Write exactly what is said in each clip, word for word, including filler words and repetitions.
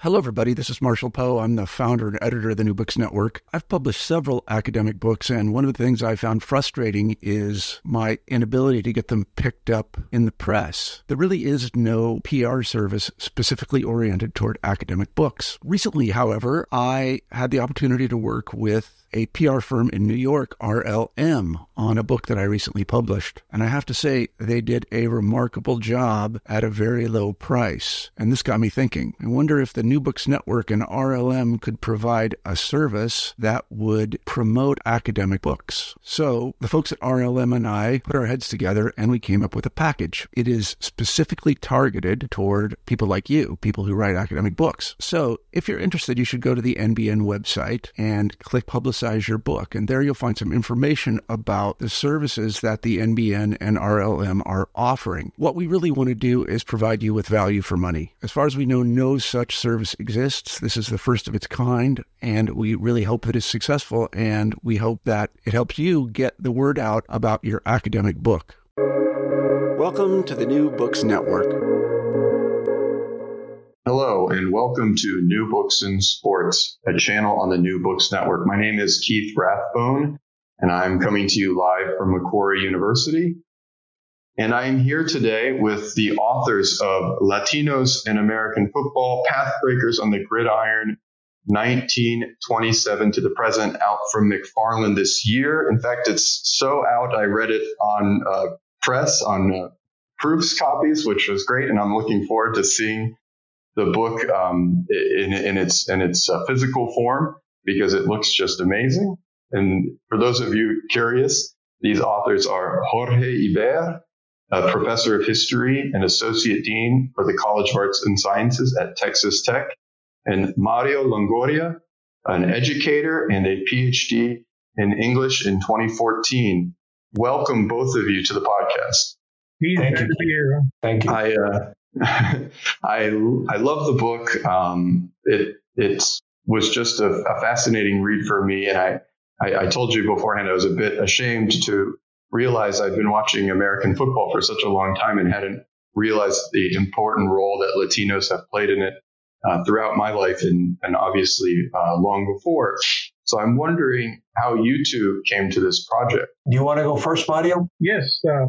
Hello, everybody. This is Marshall Poe. I'm the founder and editor of the New Books Network. I've published several academic books, and one of the things I found frustrating is my inability to get them picked up in the press. There really is no P R service specifically oriented toward academic books. Recently, however, I had the opportunity to work with a P R firm in New York, R L M, on a book that I recently published. And I have to say, they did a remarkable job at a very low price. And this got me thinking. I wonder if the New Books Network and R L M could provide a service that would promote academic books. So the folks at R L M and I put our heads together and we came up with a package. It is specifically targeted toward people like you, people who write academic books. So if you're interested, you should go to the N B N website and click Publicize your book. And there you'll find some information about the services that the N B N and R L M are offering. What we really want to do is provide you with value for money. As far as we know, no such service exists. This is the first of its kind, and we really hope that it's successful, and we hope that it helps you get the word out about your academic book. Welcome to the New Books Network. Hello, and welcome to New Books in Sports, a channel on the New Books Network. My name is Keith Rathbone, and I'm coming to you live from Macquarie University. And I am here today with the authors of Latinos in American Football, Pathbreakers on the Gridiron, nineteen twenty-seven to the present, out from McFarland this year. In fact, it's so out, I read it on uh, press, on uh, proofs copies, which was great, and I'm looking forward to seeing the book um, in, in its in its uh, physical form, because it looks just amazing. And for those of you curious, these authors are Jorge Iber, a professor of history and associate dean for the College of Arts and Sciences at Texas Tech, and Mario Longoria, an educator and a P H D in English in twenty fourteen. Welcome, both of you, to the podcast. Thank you. Here. Thank you. I uh, I I love the book. Um, it it was just a, a fascinating read for me, and I, I I told you beforehand I was a bit ashamed to realize I'd been watching American football for such a long time and hadn't realized the important role that Latinos have played in it uh, throughout my life, and and obviously uh, long before. So I'm wondering how you two came to this project. Do you want to go first, Mario? Yes. Uh,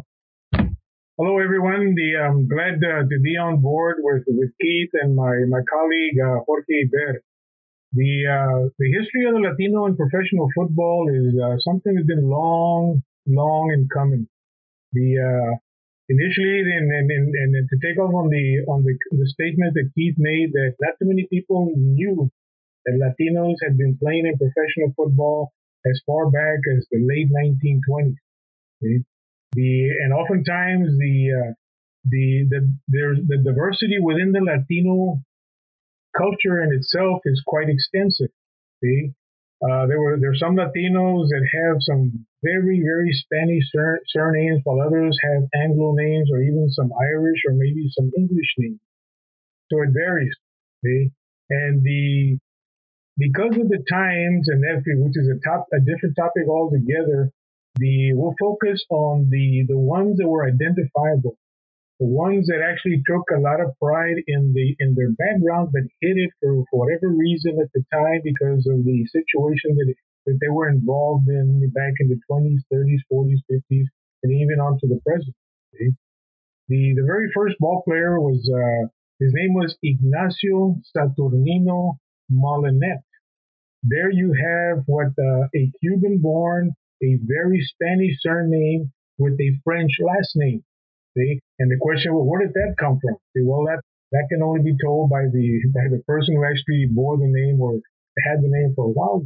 hello, everyone. The, I'm glad uh, to be on board with, with Keith and my, my colleague, uh, Jorge Iber. The, uh, the history of the Latino in professional football is uh, something that's been long, long in coming. The, uh, initially, and, and, and, and to take off on the, on the, the statement that Keith made, that not too many people knew that Latinos had been playing in professional football as far back as the late nineteen twenties. Okay? The and oftentimes the uh, the the there's the diversity within the Latino culture in itself is quite extensive. See, uh, there were there are some Latinos that have some very very Spanish sur- surnames, while others have Anglo names or even some Irish or maybe some English names. So it varies. See, and the because of the times and everything, which is a top a different topic altogether. The we'll focus on the the ones that were identifiable, the ones that actually took a lot of pride in the in their background, but hid it for, for whatever reason at the time because of the situation that that they were involved in back in the twenties, thirties, forties, fifties, and even on to the present. Okay? The the very first ball player was uh, his name was Ignacio Saturnino Molinet. There you have what uh, a Cuban-born, a very Spanish surname with a French last name. See? And the question, well, where did that come from? See, well, that, that can only be told by the by the person who actually bore the name or had the name for a while.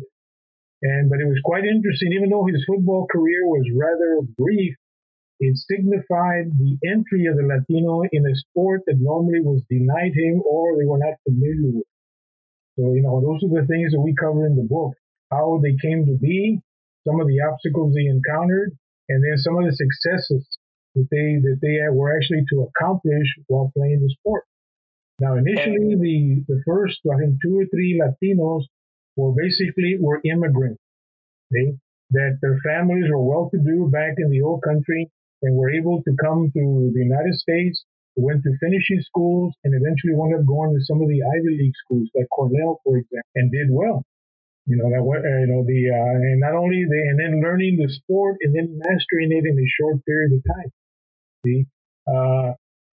And but it was quite interesting, even though his football career was rather brief, it signified the entry of the Latino in a sport that normally was denied him or they were not familiar with. So, you know, those are the things that we cover in the book, how they came to be, some of the obstacles they encountered, and then some of the successes that they that they were actually to accomplish while playing the sport. Now, initially, the, the first, I think, two or three Latinos were basically were immigrants. Okay? That their families were well-to-do back in the old country and were able to come to the United States who went to finishing schools and eventually wound up going to some of the Ivy League schools, like Cornell, for example, and did well. You know that uh, you know the uh, and not only they and then learning the sport and then mastering it in a short period of time. See, uh,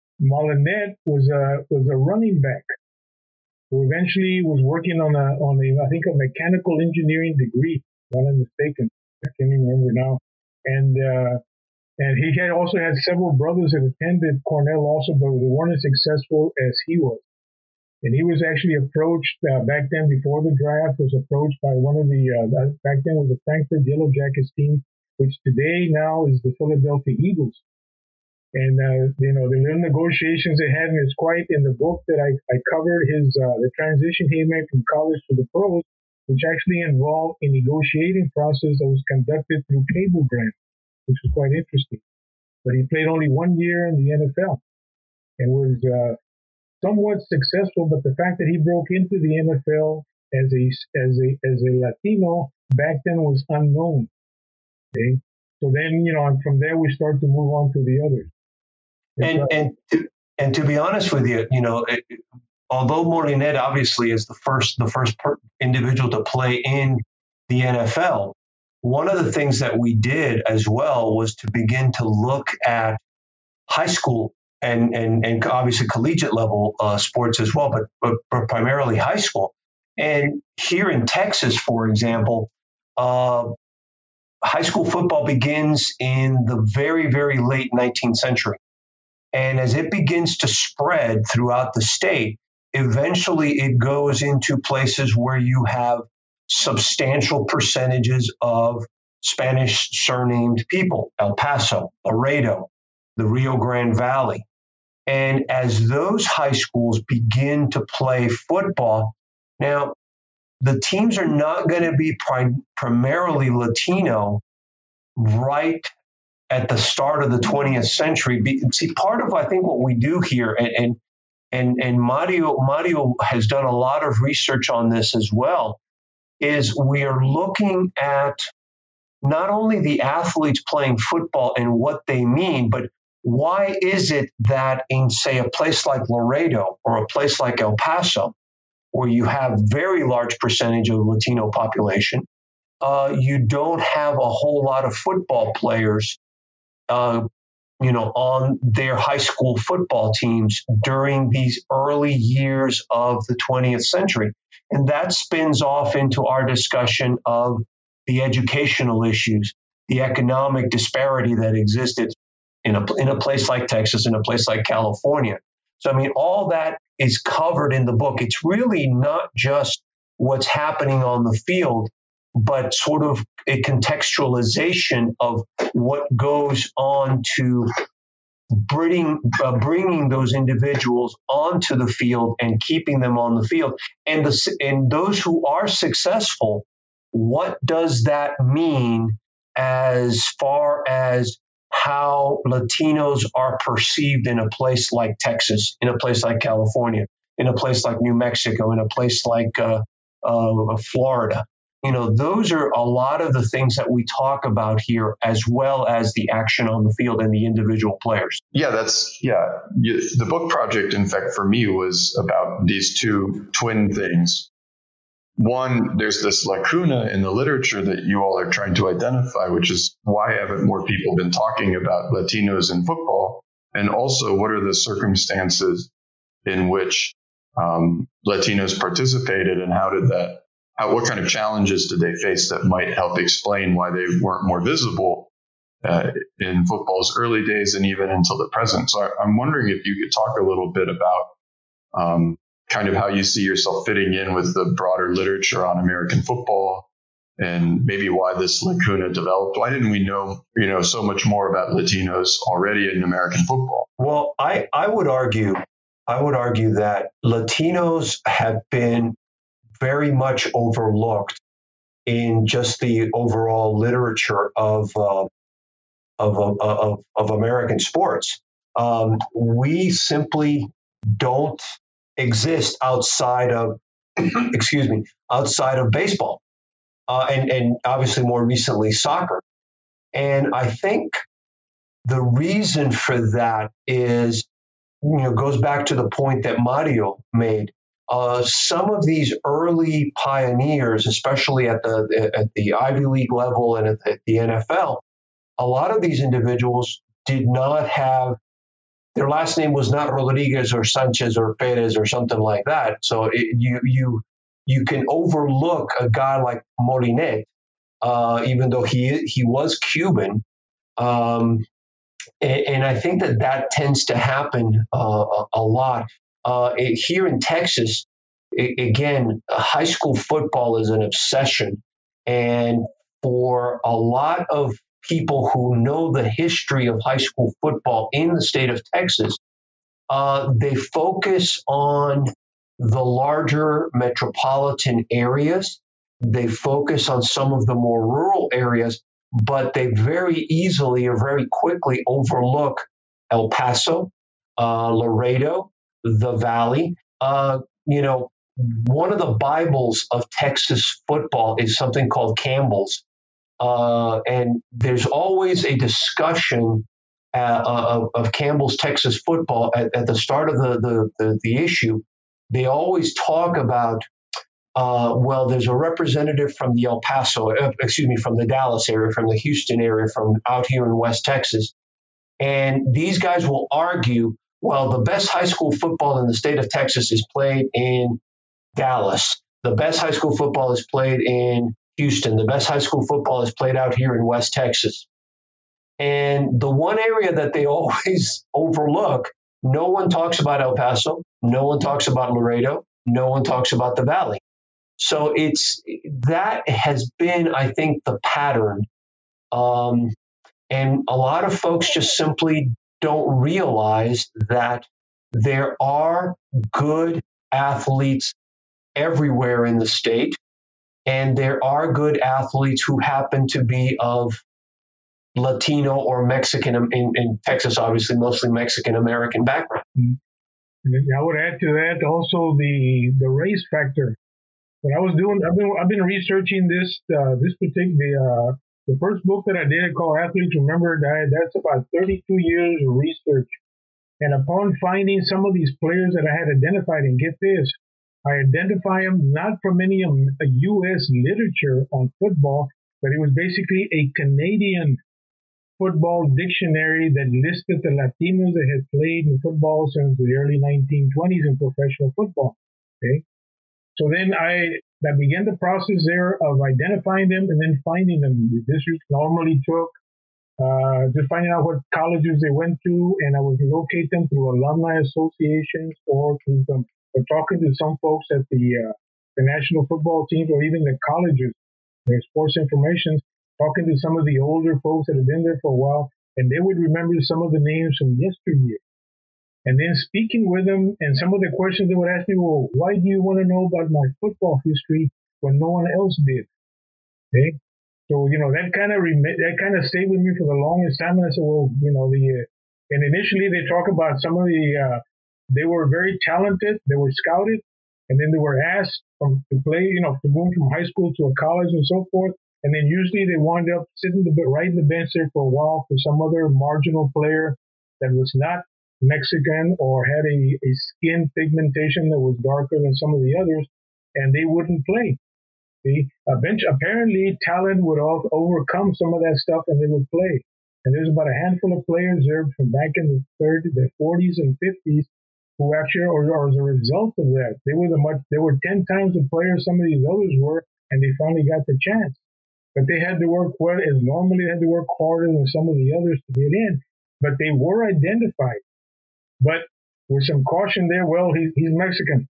Molinet was a was a running back who eventually was working on a on a I think a mechanical engineering degree, if I'm not mistaken. I can't even remember now. And uh, and he had also had several brothers that attended Cornell also, but they weren't as successful as he was. And he was actually approached uh, back then before the draft was approached by one of the uh, back then was the Frankfurt Yellow Jackets team, which today now is the Philadelphia Eagles. And uh, you know the little negotiations they had, and it's quite in the book that I, I covered his uh, the transition he made from college to the pros, which actually involved a negotiating process that was conducted through cablegram, which was quite interesting. But he played only one year in the N F L and was uh, somewhat successful. But the fact that he broke into the N F L as a as a as a Latino back then was unknown. Okay, so then you know and from there we start to move on to the others. And right. and to, and to be honest with you, you know, it, although Molinet obviously is the first the first per- individual to play in the N F L, one of the things that we did as well was to begin to look at high school and and and obviously collegiate level uh, sports as well, but, but but primarily high school. And here in Texas, for example, uh, high school football begins in the very very late nineteenth century. And as it begins to spread throughout the state, eventually it goes into places where you have substantial percentages of Spanish surnamed people, El Paso, Laredo, the Rio Grande Valley. And as those high schools begin to play football, now the teams are not going to be prim- primarily Latino right at the start of the twentieth century. See, part of, I think, what we do here, and and and, and Mario, Mario has done a lot of research on this as well, is we are looking at not only the athletes playing football and what they mean, but why is it that in, say, a place like Laredo or a place like El Paso, where you have very large percentage of Latino population, uh, you don't have a whole lot of football players Uh, you know, on their high school football teams during these early years of the twentieth century. And that spins off into our discussion of the educational issues, the economic disparity that existed in a, in a place like Texas, in a place like California. So, I mean, all that is covered in the book. It's really not just what's happening on the field, but sort of a contextualization of what goes on to bring, uh, bringing those individuals onto the field and keeping them on the field. And, the, and those who are successful, what does that mean as far as how Latinos are perceived in a place like Texas, in a place like California, in a place like New Mexico, in a place like uh, uh, Florida? You know, those are a lot of the things that we talk about here, as well as the action on the field and the individual players. Yeah, that's, yeah. You, the book project, in fact, for me was about these two twin things. One, there's this lacuna in the literature that you all are trying to identify, which is why haven't more people been talking about Latinos in football? And also, what are the circumstances in which um, Latinos participated, and how did that How, what kind of challenges did they face that might help explain why they weren't more visible uh, in football's early days and even until the present? So I, I'm wondering if you could talk a little bit about um, kind of how you see yourself fitting in with the broader literature on American football, and maybe why this lacuna developed. Why didn't we know, you know, so much more about Latinos already in American football? Well, I, I would argue, I would argue that Latinos have been very much overlooked in just the overall literature of uh, of, of, of of American sports. Um, we simply don't exist outside of, excuse me, outside of baseball, uh, and and obviously more recently soccer. And I think the reason for that is you know, goes back to the point that Mario made. Uh, some of these early pioneers, especially at the at the Ivy League level and at the, at the N F L, a lot of these individuals did not have, their last name was not Rodriguez or Sanchez or Perez or something like that. So it, you you you can overlook a guy like Molinet, uh, even though he he was Cuban. Um, and, and I think that that tends to happen uh, a, a lot. Uh, it, here in Texas, it, again, high school football is an obsession. And for a lot of people who know the history of high school football in the state of Texas, uh, they focus on the larger metropolitan areas. They focus on some of the more rural areas, but they very easily or very quickly overlook El Paso, uh, Laredo, the Valley. Uh, you know, one of the Bibles of Texas football is something called Campbell's. Uh, and there's always a discussion uh, of, of Campbell's Texas football at, at the start of the, the, the, the issue. They always talk about, uh, well, there's a representative from the El Paso, uh, excuse me, from the Dallas area, from the Houston area, from out here in West Texas. And these guys will argue, well, the best high school football in the state of Texas is played in Dallas. The best high school football is played in Houston. The best high school football is played out here in West Texas. And the one area that they always overlook, no one talks about El Paso, no one talks about Laredo, no one talks about the Valley. So it's that has been, I think, the pattern. Um, and a lot of folks just simply don't realize that there are good athletes everywhere in the state. And there are good athletes who happen to be of Latino or Mexican, in, in Texas, obviously, mostly Mexican-American background. I would add to that also the, the race factor. When I was doing, I've been, I've been researching this, uh, this particular, uh, the first book that I did called Athletes Remember Died, that's about thirty-two years of research. And upon finding some of these players that I had identified, and get this, I identify them not from any um, a U S literature on football, but it was basically a Canadian football dictionary that listed the Latinos that had played in football since the early nineteen twenties in professional football. Okay, so then I, I began the process there of identifying them and then finding them. The district normally took uh, just finding out what colleges they went to, and I would locate them through alumni associations or through them. Or talking to some folks at the uh, the national football teams or even the colleges, their sports information, talking to some of the older folks that have been there for a while, and they would remember some of the names from yesteryear. And then speaking with them, and some of the questions they would ask me, well, why do you want to know about my football history when no one else did? Okay, so you know that kind of rem- that kind of stayed with me for the longest time. And I said, well, you know, the uh, and initially they talk about some of the. Uh, They were very talented. They were scouted, and then they were asked from, to play, you know, to move from high school to a college and so forth. And then usually they wound up sitting the, right in the bench there for a while for some other marginal player that was not Mexican or had a, a skin pigmentation that was darker than some of the others, and they wouldn't play. See, a bench, apparently talent would all, overcome some of that stuff, and they would play. And there's about a handful of players there from back in the thirties, the forties, and fifties. Who actually, or, or as a result of that, they were the much, they were ten times the players some of these others were, and they finally got the chance. But they had to work well, as normally they had to work harder than some of the others to get in. But they were identified. But with some caution there, well, he's he's Mexican,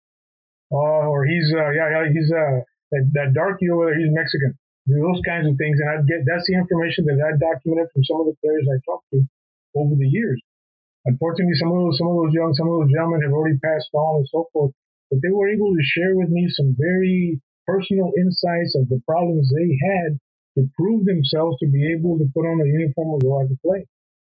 uh, or he's uh, yeah yeah he's uh that, that darky over there, he's Mexican. Those kinds of things, and I'd get that's the information that I documented from some of the players I talked to over the years. Unfortunately, some of those, some of those young, some of those gentlemen have already passed on and so forth, but they were able to share with me some very personal insights of the problems they had to prove themselves to be able to put on a uniform and go out to play.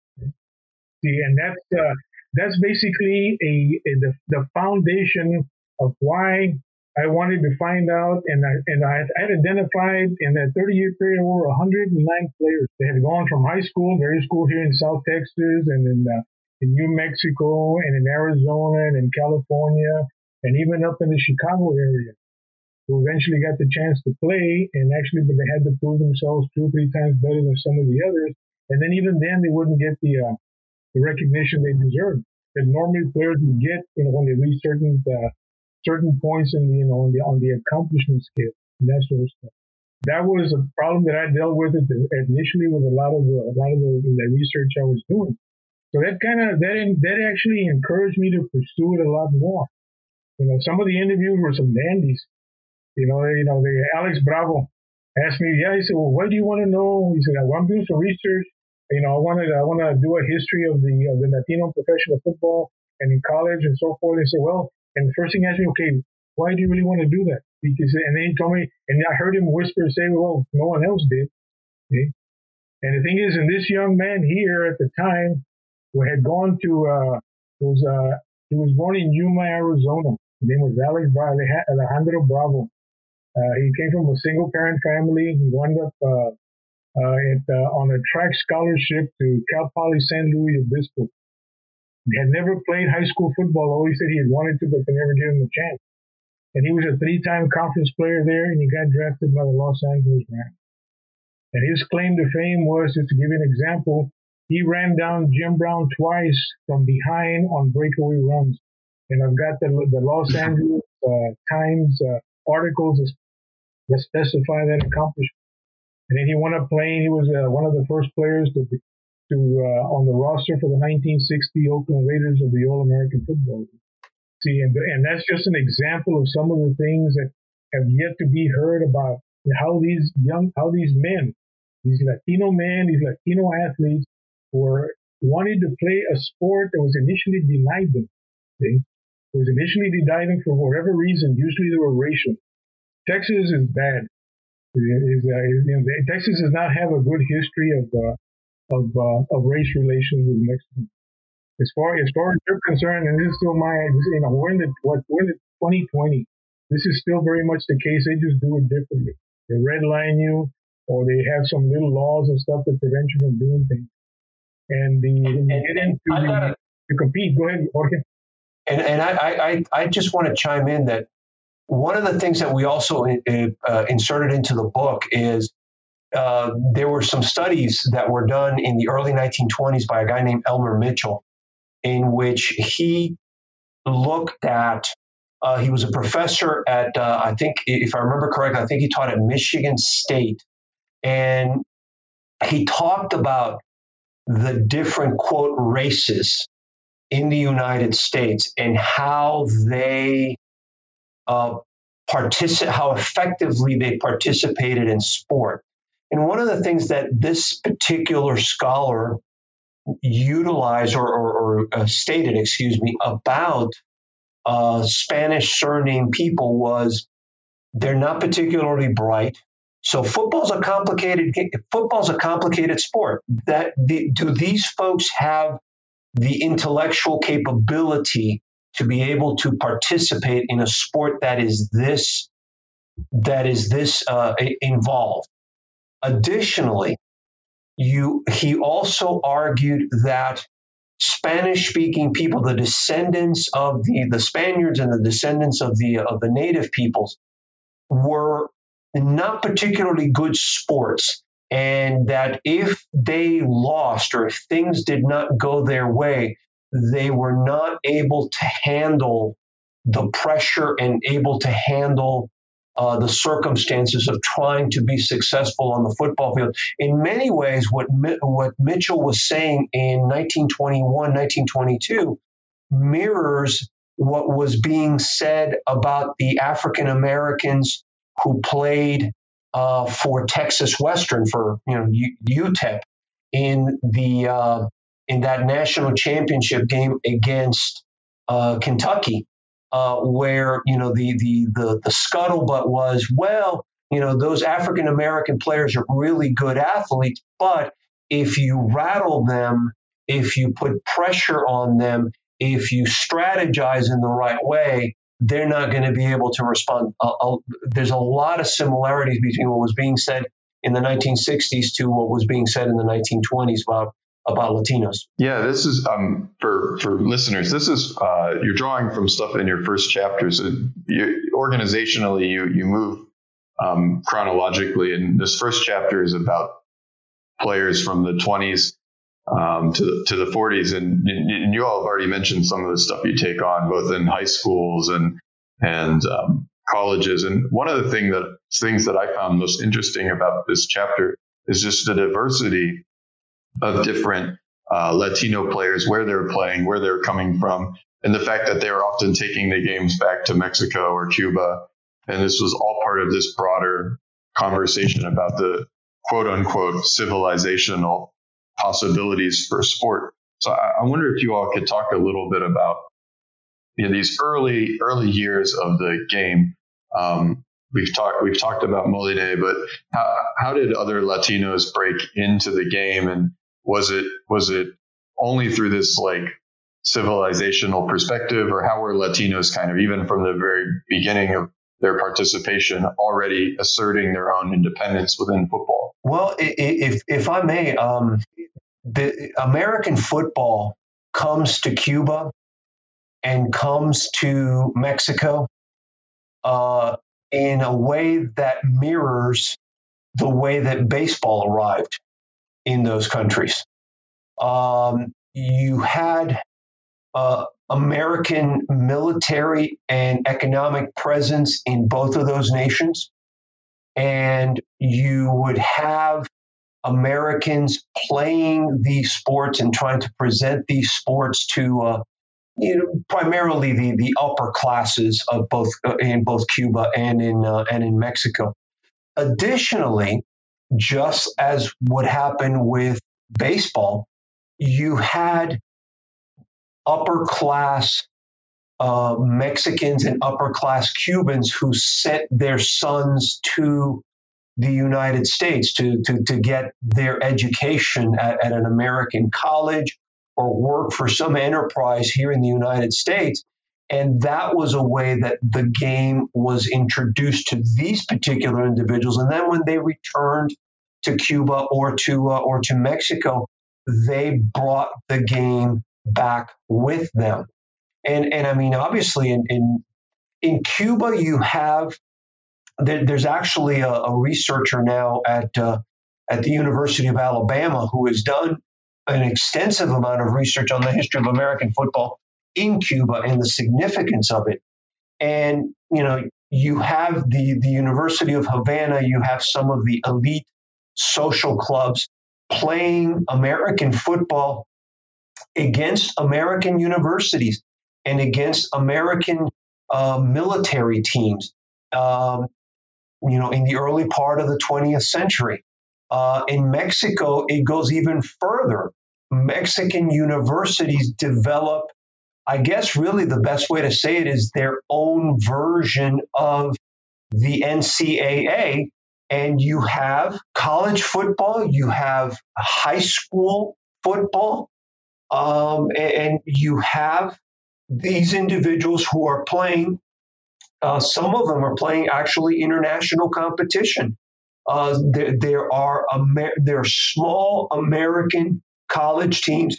See, and that's uh, that's basically a, a the, the foundation of why I wanted to find out, and I and I had identified in that thirty-year period over one hundred nine players. They had gone from high school, various schools here in South Texas, and in uh, in New Mexico and in Arizona and in California and even up in the Chicago area, who eventually got the chance to play, and actually, but they had to prove themselves two or three times better than some of the others. And then even then, they wouldn't get the uh, the recognition they deserved that normally players would get, you know, when they reach certain uh, certain points in the, you know, on the on the accomplishment scale and that sort of stuff. That was a problem that I dealt with it initially with a lot of the, a lot of the, the research I was doing. So that kind of that that actually encouraged me to pursue it a lot more. You know, some of the interviews were some dandies. You know, you know, the Alex Bravo asked me, yeah, he said, well, what do you want to know? He said, well, I'm doing some research. You know, I wanted, I want to do a history of the of the Latino professional football and in college and so forth. He said, well, and the first thing he asked me, okay, why do you really want to do that? Because, and then he told me, and I heard him whisper, say, well, no one else did. Okay? And the thing is, and this young man here at the time, who had gone to, uh, was, uh, he was born in Yuma, Arizona. His name was Alex Bravo, Alejandro Bravo. Uh, he came from a single-parent family. He wound up uh, uh, at, uh, on a track scholarship to Cal Poly San Luis Obispo. He had never played high school football. Always said he had wanted to, but they never gave him a chance. And he was a three-time conference player there, and he got drafted by the Los Angeles Rams. And his claim to fame was, just to give you an example, he ran down Jim Brown twice from behind on breakaway runs. And I've got the, the Los Angeles uh, Times uh, articles that specify that accomplishment. And then he wound up playing. He was uh, one of the first players to to uh, on the roster for the nineteen sixty Oakland Raiders of the All-American Football League. See, and, and that's just an example of some of the things that have yet to be heard about how these young, how these men, these Latino men, these Latino athletes were wanting to play a sport that was initially denied them. See? It was initially denied them for whatever reason. Usually they were racial. Texas is bad. Is, uh, is, you know, Texas does not have a good history of uh, of uh, of race relations with Mexicans. As far as far as they're concerned, and this is still my, you know, we're in the what we're in the twenty twenty. This is still very much the case. They just do it differently. They redline you, or they have some little laws and stuff that prevent you from doing things. And the when you get into the, gotta, to compete. Go ahead, Jorge. And and I I I just want to chime in that one of the things that we also uh, inserted into the book is uh, there were some studies that were done in the early nineteen twenties by a guy named Elmer Mitchell, in which he looked at, uh, he was a professor at, uh, I think, if I remember correctly, I think he taught at Michigan State. And he talked about the different, quote, races in the United States and how they uh, partici- how effectively they participated in sport. And one of the things that this particular scholar utilized or, or, or uh, stated, excuse me, about uh, Spanish surname people was they're not particularly bright. So football's a complicated football's a complicated sport. That the, do these folks have the intellectual capability to be able to participate in a sport that is this that is this uh, involved? Additionally, you he also argued that Spanish-speaking people, the descendants of the, the Spaniards and the descendants of the of the native peoples, were not particularly good sports, and that if they lost or if things did not go their way, they were not able to handle the pressure and able to handle uh, the circumstances of trying to be successful on the football field. In many ways, what what Mitchell was saying in nineteen twenty-one, nineteen twenty-two mirrors what was being said about the African Americans who played uh, for Texas Western, for you know U- UTEP, in the uh, in that national championship game against uh, Kentucky, uh, where you know the the the the scuttlebutt was, well, you know those African American players are really good athletes, but if you rattle them, if you put pressure on them, if you strategize in the right way, they're not going to be able to respond. Uh, uh, there's a lot of similarities between what was being said in the nineteen sixties to what was being said in the nineteen twenties about about Latinos. Yeah, this is um, for for listeners. This is uh, you're drawing from stuff in your first chapter. So you, organizationally, you you move um, chronologically, and this first chapter is about players from the twenties um, to the, to the forties, and, and you all have already mentioned some of the stuff you take on, both in high schools and and um, colleges. And one of the thing that things that I found most interesting about this chapter is just the diversity of different uh, Latino players, where they're playing, where they're coming from, and the fact that they were often taking the games back to Mexico or Cuba. And this was all part of this broader conversation about the quote unquote civilizational possibilities for sport. So I, I wonder if you all could talk a little bit about you know, these early early years of the game. Um, we've talked we've talked about Moline, but how how did other Latinos break into the game, and was it was it only through this like civilizational perspective, or how were Latinos kind of even from the very beginning of their participation already asserting their own independence within football? Well, if if I may, um, the American football comes to Cuba and comes to Mexico uh, in a way that mirrors the way that baseball arrived in those countries. Um, you had uh, American military and economic presence in both of those nations, and you would have Americans playing these sports and trying to present these sports to uh, you know, primarily the, the upper classes of both uh, in both Cuba and in uh, and in Mexico. Additionally, just as would happen with baseball, you had upper class uh, Mexicans and upper class Cubans who sent their sons to the United States to, to, to get their education at, at an American college or work for some enterprise here in the United States. And that was a way that the game was introduced to these particular individuals. And then when they returned to Cuba or to uh, or to Mexico, they brought the game back with them. And and I mean, obviously, in in, in Cuba, you have there, there's actually a, a researcher now at uh, at the University of Alabama who has done an extensive amount of research on the history of American football in Cuba and the significance of it. And, you know, you have the, the University of Havana, you have some of the elite social clubs playing American football against American universities and against American uh, military teams, um, you know, in the early part of the twentieth century. Uh, in Mexico, it goes even further. Mexican universities develop, I guess really the best way to say it is their own version of the N C A A. And you have college football, you have high school football, um, and you have these individuals who are playing. Uh, some of them are playing actually international competition. Uh, there, there are Amer- there are small American college teams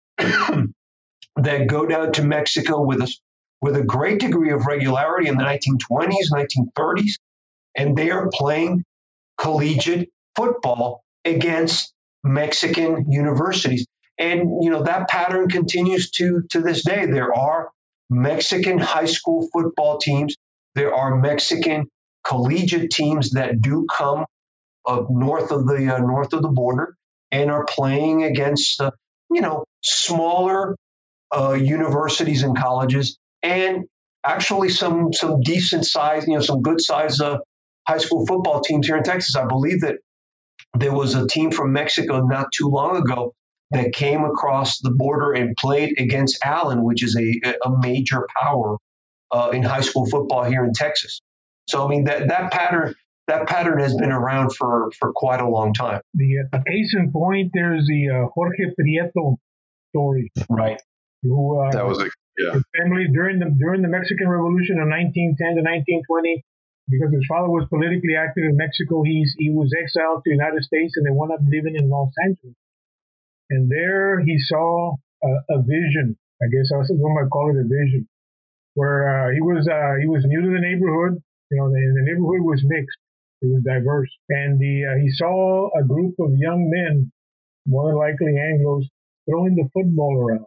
that go down to Mexico with a with a great degree of regularity in the nineteen twenties, nineteen thirties, and they are playing collegiate football against Mexican universities. And you know that pattern continues to to this day. There are Mexican high school football teams. There are Mexican collegiate teams that do come up north of the uh, north of the border and are playing against uh, you know smaller uh, universities and colleges, and actually some some decent size, you know, some good size uh, high school football teams here in Texas. I believe that there was a team from Mexico not too long ago that came across the border and played against Allen, which is a a major power uh, in high school football here in Texas. So I mean that that pattern. That pattern has been around for, for quite a long time. The uh, case in point, there's the uh, Jorge Prieto story, right? Who uh, that was a yeah. His family during the during the Mexican Revolution of nineteen ten to nineteen twenty, because his father was politically active in Mexico. He's he was exiled to the United States, and they wound up living in Los Angeles. And there he saw a, a vision. I guess I was going to call it a vision, where uh, he was uh, he was new to the neighborhood. You know, the, the neighborhood was mixed. It was diverse, and the, uh, he saw a group of young men, more than likely Anglos, throwing the football around.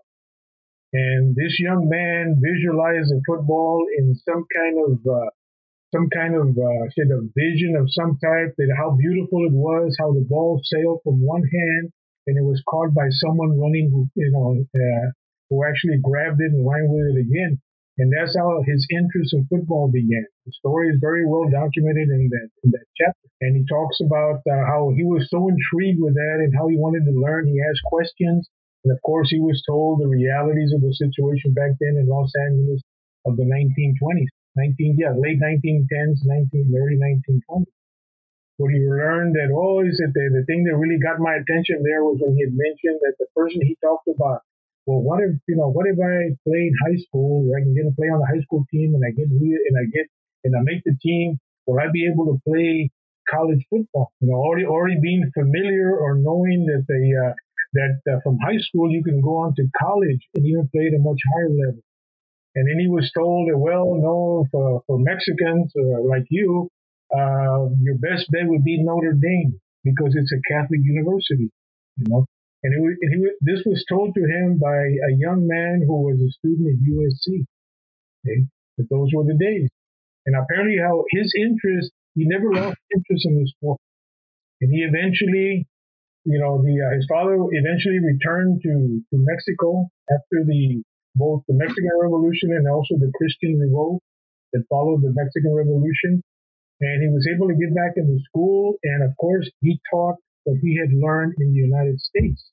And this young man visualized the football in some kind of uh, some kind of uh, said a vision of some type, that how beautiful it was, how the ball sailed from one hand and it was caught by someone running, who you know, uh, who actually grabbed it and ran with it again. And that's how his interest in football began. The story is very well documented in that in that chapter. And he talks about uh, how he was so intrigued with that and how he wanted to learn. He asked questions. And of course, he was told the realities of the situation back then in Los Angeles of the nineteen twenties. nineteen, yeah, late nineteen tens, nineteen, early nineteen twenties. Where he learned that, oh, is it the, the thing that really got my attention there was when he had mentioned that the person he talked about, well, what if, you know, what if I played high school, or I can get to play on the high school team and I get, and I get, and I make the team, will I be able to play college football? You know, already, already being familiar or knowing that the, uh, that uh, from high school you can go on to college and even play at a much higher level. And then he was told that, well, no, for, for Mexicans uh, like you, uh, your best bet would be Notre Dame because it's a Catholic university, you know. And it was, he, this was told to him by a young man who was a student at U S C. Okay? But those were the days. And apparently how his interest, he never lost interest in the sport. And he eventually, you know, the uh, his father eventually returned to, to Mexico after the both the Mexican Revolution and also the Christian revolt that followed the Mexican Revolution. And he was able to get back into school. And of course, he taught what he had learned in the United States.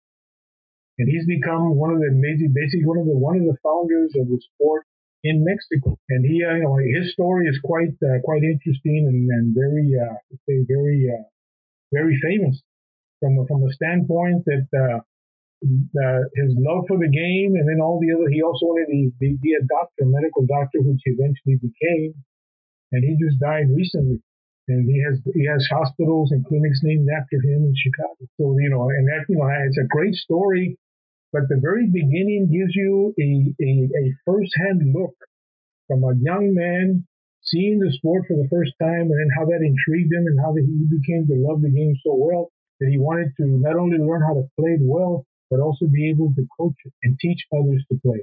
And he's become one of the amazing, basically one of the one of the founders of the sport in Mexico. And he, uh, you know, his story is quite uh, quite interesting and, and very, uh, say very, uh, very famous from a, from a standpoint that uh, uh, his love for the game, and then all the other. He also wanted to be, be a doctor, a medical doctor, which he eventually became. And he just died recently. And he has he has hospitals and clinics named after him in Chicago. So, you know, and that, you know, it's a great story. But the very beginning gives you a, a, a first-hand look from a young man seeing the sport for the first time, and then how that intrigued him and how he became to love the game so well that he wanted to not only learn how to play it well, but also be able to coach it and teach others to play.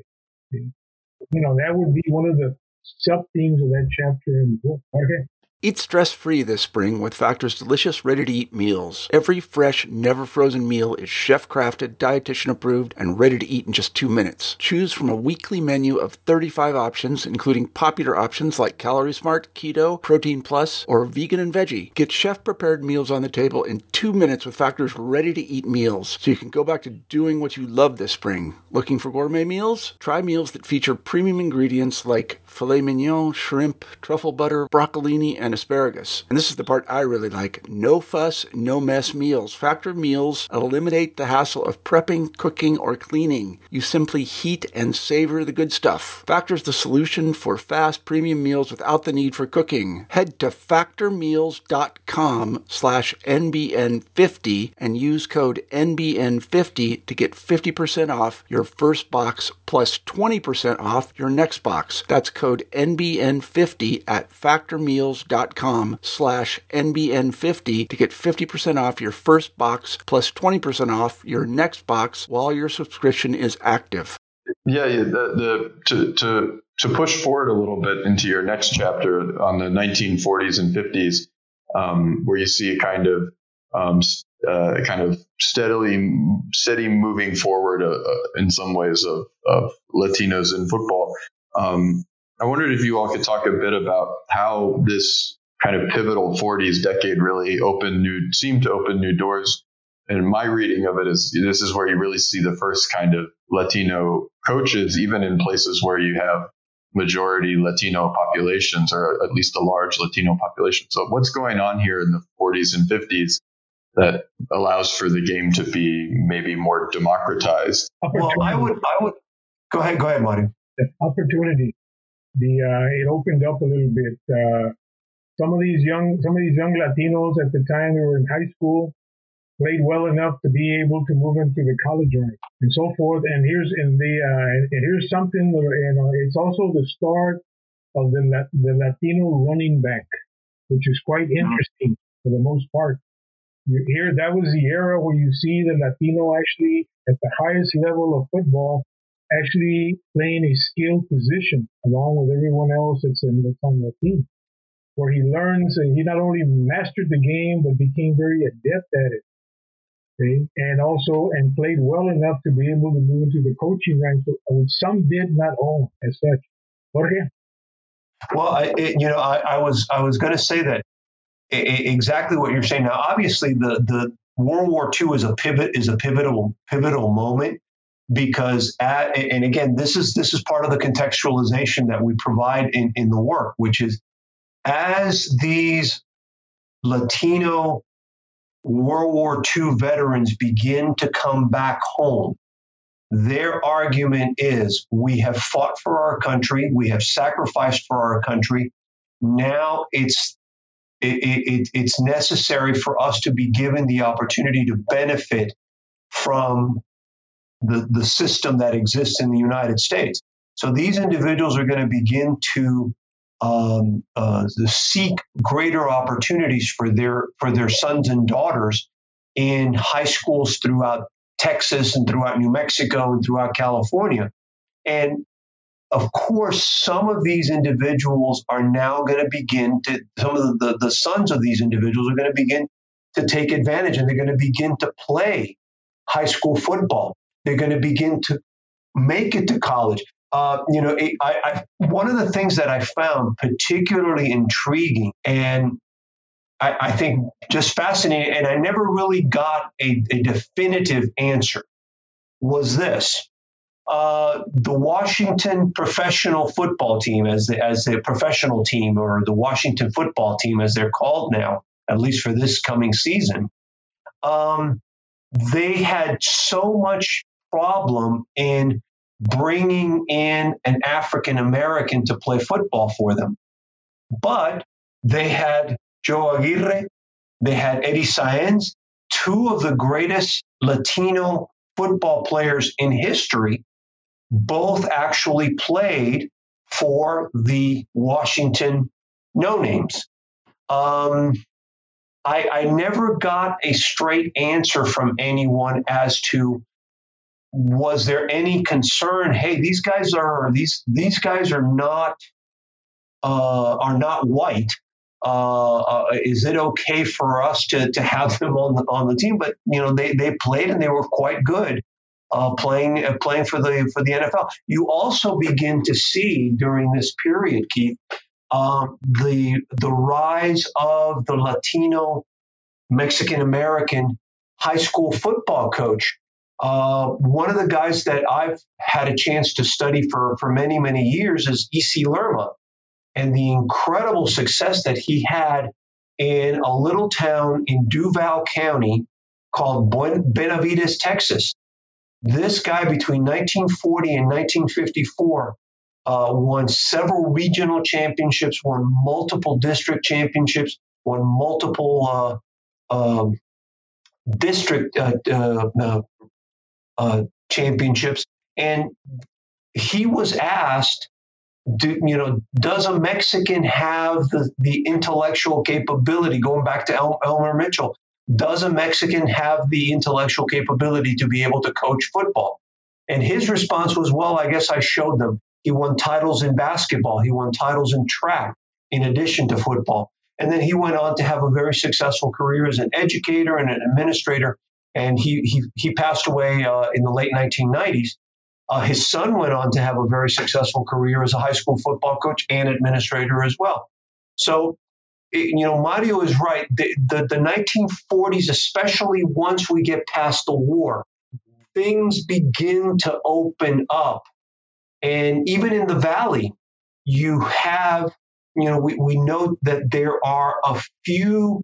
You know, that would be one of the sub-themes of that chapter in the book. Okay. Eat stress-free this spring with Factor's delicious, ready-to-eat meals. Every fresh, never-frozen meal is chef-crafted, dietitian-approved, and ready to eat in just two minutes. Choose from a weekly menu of thirty-five options, including popular options like Calorie Smart, Keto, Protein Plus, or Vegan and Veggie. Get chef-prepared meals on the table in two minutes with Factor's ready-to-eat meals, so you can go back to doing what you love this spring. Looking for gourmet meals? Try meals that feature premium ingredients like filet mignon, shrimp, truffle butter, broccolini, and asparagus. And this is the part I really like. No fuss, no mess meals. Factor meals eliminate the hassle of prepping, cooking, or cleaning. You simply heat and savor the good stuff. Factor's the solution for fast premium meals without the need for cooking. Head to factormeals.com slash NBN50 and use code N B N fifty to get fifty percent off your first box plus twenty percent off your next box. That's code N B N fifty at factormeals.com slash N B N fifty to get fifty percent off your first box plus twenty percent off your next box while your subscription is active. Yeah, yeah the, the to, to to push forward a little bit into your next chapter on the nineteen forties and fifties, um, where you see a kind of um, uh, kind of steadily steady moving forward uh, in some ways of, of Latinos in football. Um, I wondered if you all could talk a bit about how this kind of pivotal forties decade really opened new, seemed to open new doors. And my reading of it is this is where you really see the first kind of Latino coaches, even in places where you have majority Latino populations, or at least a large Latino population. So what's going on here in the forties and fifties that allows for the game to be maybe more democratized? Well, I would, I would go ahead, go ahead, Marty. The opportunity. The uh, it opened up a little bit. Uh, some of these young, some of these young Latinos at the time they were in high school. played well enough to be able to move into the college ranks and so forth. And here's in the uh, and here's something, you know, it's also the start of the the Latino running back, which is quite interesting for the most part. You hear that was the era where you see the Latino actually at the highest level of football, actually playing a skilled position along with everyone else that's, in, that's on the team, where he learns and he not only mastered the game but became very adept at it. Okay? And also and played well enough to be able to move into the coaching ranks, which some did not own as such. Jorge? Well, I, it, you know, I, I was I was going to say that I, exactly what you're saying. Now, obviously, the the World War Two is a pivot is a pivotal pivotal moment because, at, and again, this is this is part of the contextualization that we provide in, in the work, which is as these Latino World War Two veterans begin to come back home. Their argument is we have fought for our country, we have sacrificed for our country. Now it's it, it, it's necessary for us to be given the opportunity to benefit from the, the system that exists in the United States. So these individuals are going to begin to um, uh, seek greater opportunities for their for their sons and daughters in high schools throughout Texas and throughout New Mexico and throughout California. And of course, some of these individuals are now going to begin to, some of the, the, the sons of these individuals are going to begin to take advantage and they're going to begin to play high school football. They're going to begin to make it to college. Uh, you know, I, I, one of the things that I found particularly intriguing and I, I think just fascinating, and I never really got a, a definitive answer, was this. Uh, the Washington professional football team, as the, as the professional team, or the Washington football team, as they're called now, at least for this coming season, um, they had so much problem in bringing in an African American to play football for them. But they had Joe Aguirre, they had Eddie Sáenz, two of the greatest Latino football players in history, both actually played for the Washington no-names. Um, I, I never got a straight answer from anyone as to was there any concern? Hey, these guys are these these guys are not uh, are not white. Uh, uh, is it okay for us to to have them on the on the team? But you know, they they played and they were quite good uh, playing uh, playing for the for the N F L. You also begin to see during this period, Keith, um, the the rise of the Latino Mexican American high school football coach. Uh, one of the guys that I've had a chance to study for for many many years is E C Lerma. And the incredible success that he had in a little town in Duval County called Benavides, Texas. This guy between nineteen forty and nineteen fifty-four uh, won several regional championships, won multiple district championships, won multiple uh, um, district uh, uh, uh, championships. And he was asked, Do, you know, does a Mexican have the, the intellectual capability, going back to El, Elmer Mitchell, does a Mexican have the intellectual capability to be able to coach football? And his response was, well, I guess I showed them. He won titles in basketball. He won titles in track in addition to football. And then he went on to have a very successful career as an educator and an administrator. And he, he, he passed away uh, in the late nineteen nineties. Uh, his son went on to have a very successful career as a high school football coach and administrator as well. So, it, you know, Mario is right. The, the, the nineteen forties, especially once we get past the war, things begin to open up. And even in the Valley, you have, you know, we, we know that there are a few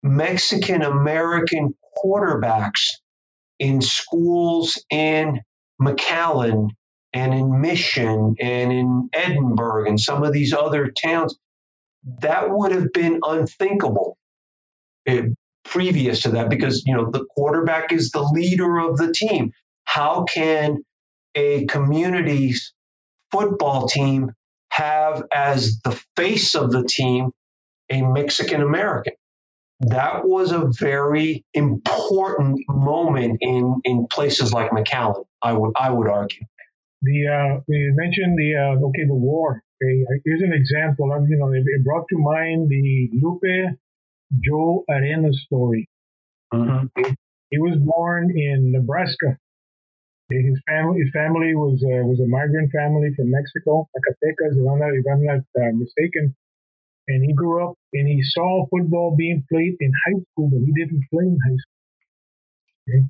Mexican-American quarterbacks in schools in McAllen and in Mission and in Edinburgh and some of these other towns. That would have been unthinkable previous to that, because, you know, the quarterback is the leader of the team. How can a community's football team have as the face of the team a Mexican American? That was a very important moment in, in places like McAllen, I would I would argue. The uh, we mentioned the uh, okay the war. Okay, here's an example. Of, you know, it, it brought to mind the Lupe Joe Arenas story. Mm-hmm. Okay. He was born in Nebraska. Okay. His family his family was uh, was a migrant family from Mexico, Zacatecas, if I'm not, if I'm not uh, mistaken. And he grew up and he saw football being played in high school, but he didn't play in high school. Okay.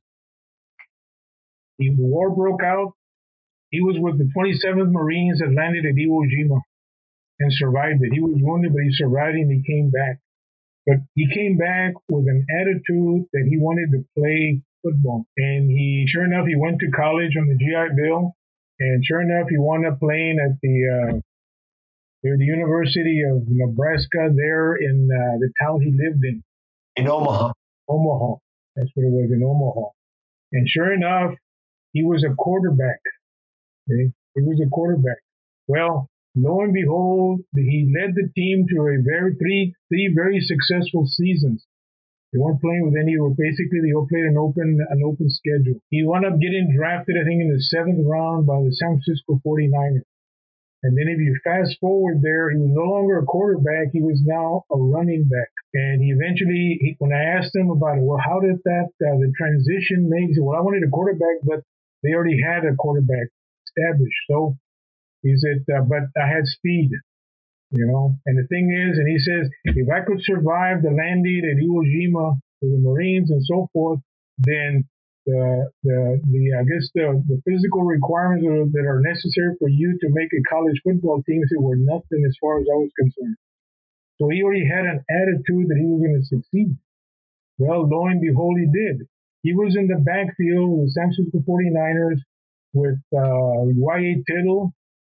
He, the war broke out. He was with the twenty-seventh Marines that landed at Iwo Jima and survived it. He was wounded, but he survived and he came back. But he came back with an attitude that he wanted to play football. And he, sure enough, he went to college on the G I Bill. And sure enough, he wound up playing at the uh, the University of Nebraska there in uh, the town he lived in. In Omaha. Omaha. That's what it was, in Omaha. And sure enough, he was a quarterback. Okay? He was a quarterback. Well, lo and behold, he led the team to a very three three very successful seasons. They weren't playing with any. Basically, they all played an open an open schedule. He wound up getting drafted, I think, in the seventh round by the San Francisco forty-niners. And then if you fast forward there, he was no longer a quarterback. He was now a running back. And he eventually, he, when I asked him about it, well, how did that, uh, the transition make? He said, well, I wanted a quarterback, but they already had a quarterback established. So he said, uh, but I had speed, you know. And the thing is, and he says, if I could survive the landing at Iwo Jima with the Marines and so forth, then the, the, the I guess the, the physical requirements that are necessary for you to make a college football team were nothing as far as I was concerned. So he already had an attitude that he was going to succeed. Well, lo and behold, he did. He was in the backfield with the San Francisco forty-niners with uh, Y A Tittle,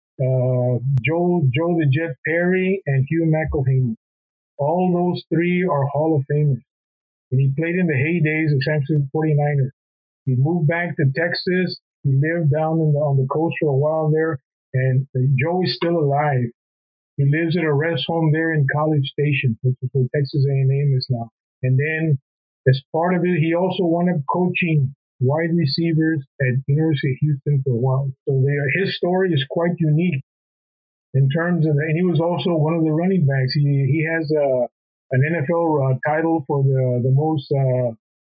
uh, Joe Joe the Jet Perry, and Hugh McElhaney. All those three are Hall of Famers. And he played in the heydays of San Francisco forty-niners. He moved back to Texas. He lived down in the, on the coast for a while there. And Joe is still alive. He lives at a rest home there in College Station, which is where Texas A and M is now. And then as part of it, he also wound up coaching wide receivers at University of Houston for a while. So there, his story is quite unique in terms of, and he was also one of the running backs. He he has a, an N F L uh, title for the the most uh,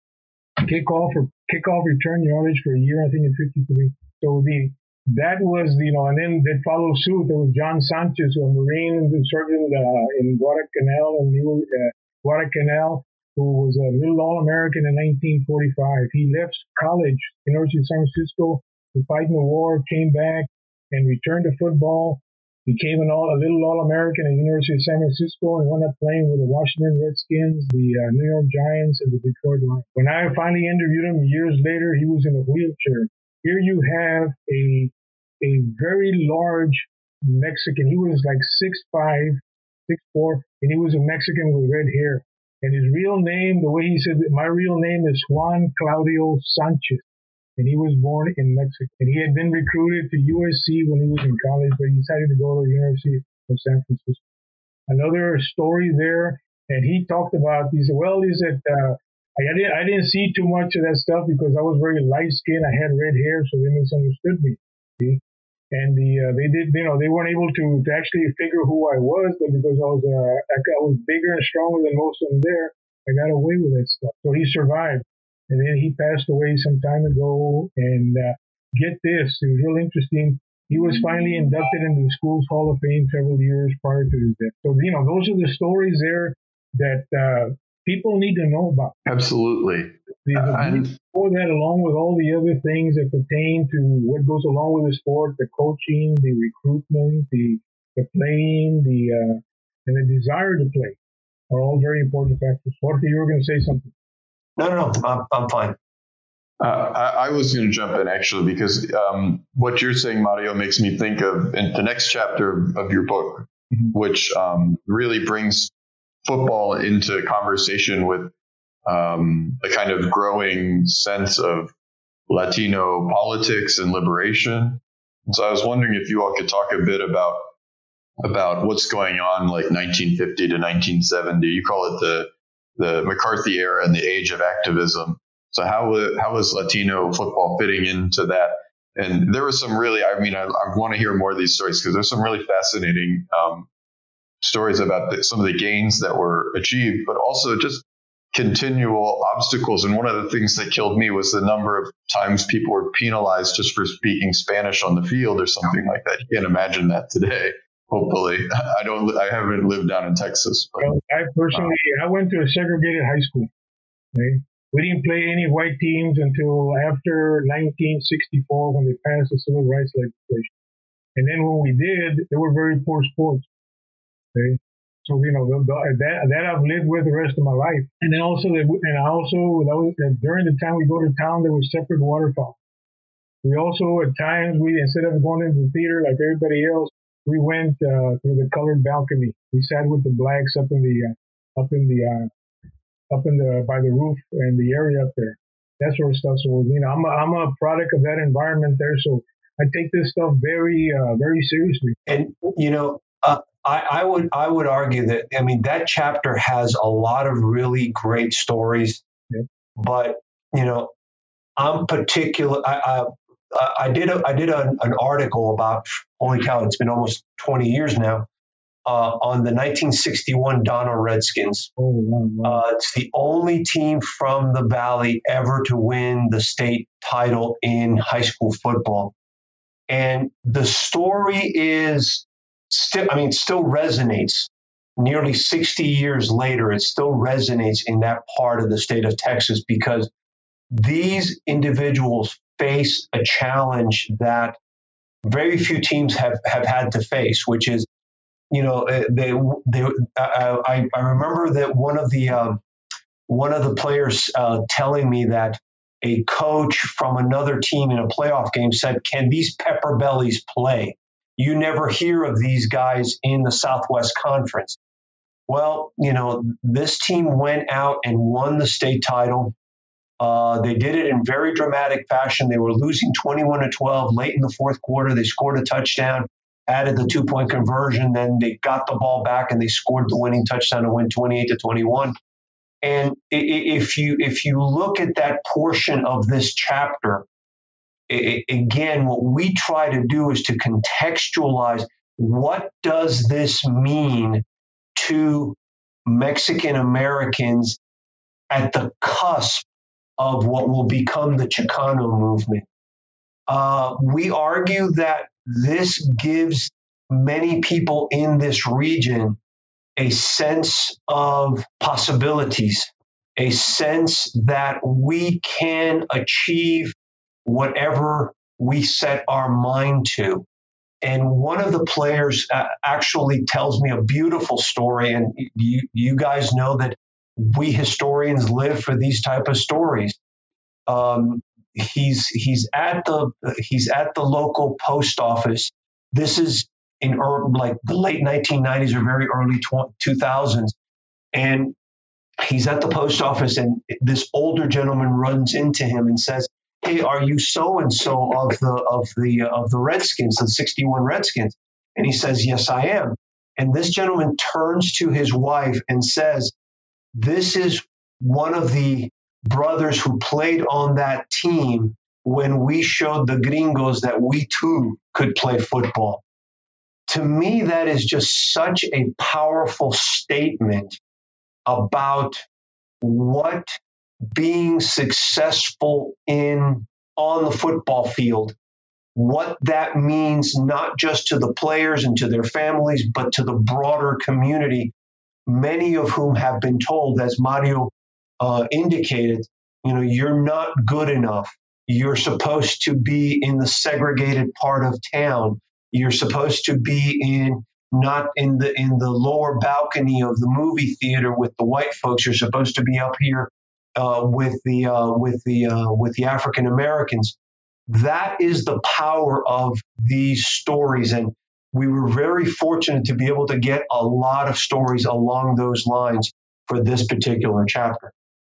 kickoff or kickoff return yardage for a year, I think, in fifty-three. So the that was, you know, and then they followed suit. There was John Sanchez, a Marine who served in, uh, in Guadalcanal, and he was, uh, Guadalcanal, who was a little All-American in nineteen forty-five. He left college, University of San Francisco, to fight in the war, came back and returned to football, became an all, a little All-American at the University of San Francisco, and wound up playing with the Washington Redskins, the uh, New York Giants, and the Detroit Lions. When I finally interviewed him years later, he was in a wheelchair. Here you have a a very large Mexican. He was like six five, six four, and he was a Mexican with red hair. And his real name, the way he said, my real name is Juan Claudio Sanchez. And he was born in Mexico. And he had been recruited to U S C when he was in college, but he decided to go to the University of San Francisco. Another story there, and he talked about, he said, well, he said, uh, I didn't, I didn't see too much of that stuff because I was very light-skinned. I had red hair, so they misunderstood me. See? And the uh, they did, you know, they weren't able to, to actually figure who I was, but because I was uh, I, I was bigger and stronger than most of them there, I got away with that stuff. So he survived, and then he passed away some time ago. And uh, get this, it was real interesting. He was finally inducted into the school's Hall of Fame several years prior to his death. So you know, those are the stories there that uh, people need to know about. Absolutely. The, the and for that, along with all the other things that pertain to what goes along with the sport, the coaching, the recruitment, the the playing, the uh, and the desire to play, are all very important factors. Jorge, you were going to say something. No, no, no, I'm, I'm fine. Uh, I, I was going to jump in actually because um, what you're saying, Mario, makes me think of in the next chapter of your book, mm-hmm. which um, really brings football into conversation with um, a kind of growing sense of Latino politics and liberation. And so I was wondering if you all could talk a bit about about what's going on, like nineteen fifty to nineteen seventy. You call it the the McCarthy era and the age of activism. So how how is Latino football fitting into that? And there was some really, I mean, I, I want to hear more of these stories because there's some really fascinating um, stories about the, some of the gains that were achieved, but also just continual obstacles. And one of the things that killed me was the number of times people were penalized just for speaking Spanish on the field or something like that. You can't imagine that today. Hopefully, I don't. I haven't lived down in Texas. But, well, I personally, uh, I went to a segregated high school. Okay? We didn't play any white teams until after nineteen sixty-four when they passed the civil rights legislation. And then when we did, they were very poor sports. Okay? So, you know, the, the, that that I've lived with the rest of my life. And then also, and I also, that was, uh, during the time we go to town, there was separate waterfall. We also, at times, we instead of going into the theater like everybody else, we went uh, through the colored balcony. We sat with the blacks up in the, uh, up in the, uh, up in the, by the roof and the area up there. That sort of stuff. So, you know, I'm a, I'm a product of that environment there. So I take this stuff very, uh, very seriously. And, you know, uh, I, I would, I would argue that, I mean, that chapter has a lot of really great stories, yep. But, you know, I'm particular, I, I I did a, I did a, an article about, holy cow, it's been almost twenty years now, uh, on the nineteen sixty-one Donner Redskins. Oh, wow, wow. Uh, it's the only team from the Valley ever to win the state title in high school football. And the story is still, I mean, it still resonates. Nearly sixty years later, it still resonates in that part of the state of Texas because these individuals faced a challenge that very few teams have, have had to face, which is, you know, they, they, uh, I, I remember that one of the, um, one of the players uh, telling me that a coach from another team in a playoff game said, "Can these pepper bellies play? You never hear of these guys in the Southwest Conference." Well, you know, this team went out and won the state title. Uh, they did it in very dramatic fashion. They were losing twenty-one to twelve late in the fourth quarter. They scored a touchdown, added the two-point conversion. Then they got the ball back and they scored the winning touchdown to win twenty-eight to twenty-one. And if you if you look at that portion of this chapter, it, again, what we try to do is to contextualize what does this mean to Mexican Americans at the cusp of what will become the Chicano movement. Uh, we argue that this gives many people in this region a sense of possibilities, a sense that we can achieve whatever we set our mind to. And one of the players uh, actually tells me a beautiful story, and you, you guys know that we historians live for these type of stories. Um, he's he's at the he's at the local post office. This is in like the late nineteen nineties or very early two thousands, and he's at the post office, and this older gentleman runs into him and says, "Hey, are you so and so of the of the of the Redskins, the sixty-one Redskins?" And he says, "Yes, I am." And this gentleman turns to his wife and says, "This is one of the brothers who played on that team when we showed the gringos that we too could play football." To me, that is just such a powerful statement about what being successful in on the football field, what that means not just to the players and to their families, but to the broader community, many of whom have been told, as Mario uh, indicated, you know, you're not good enough. You're supposed to be in the segregated part of town. You're supposed to be in not in the in the lower balcony of the movie theater with the white folks. You're supposed to be up here uh, with the uh, with the uh, with the African Americans. That is the power of these stories, and we were very fortunate to be able to get a lot of stories along those lines for this particular chapter.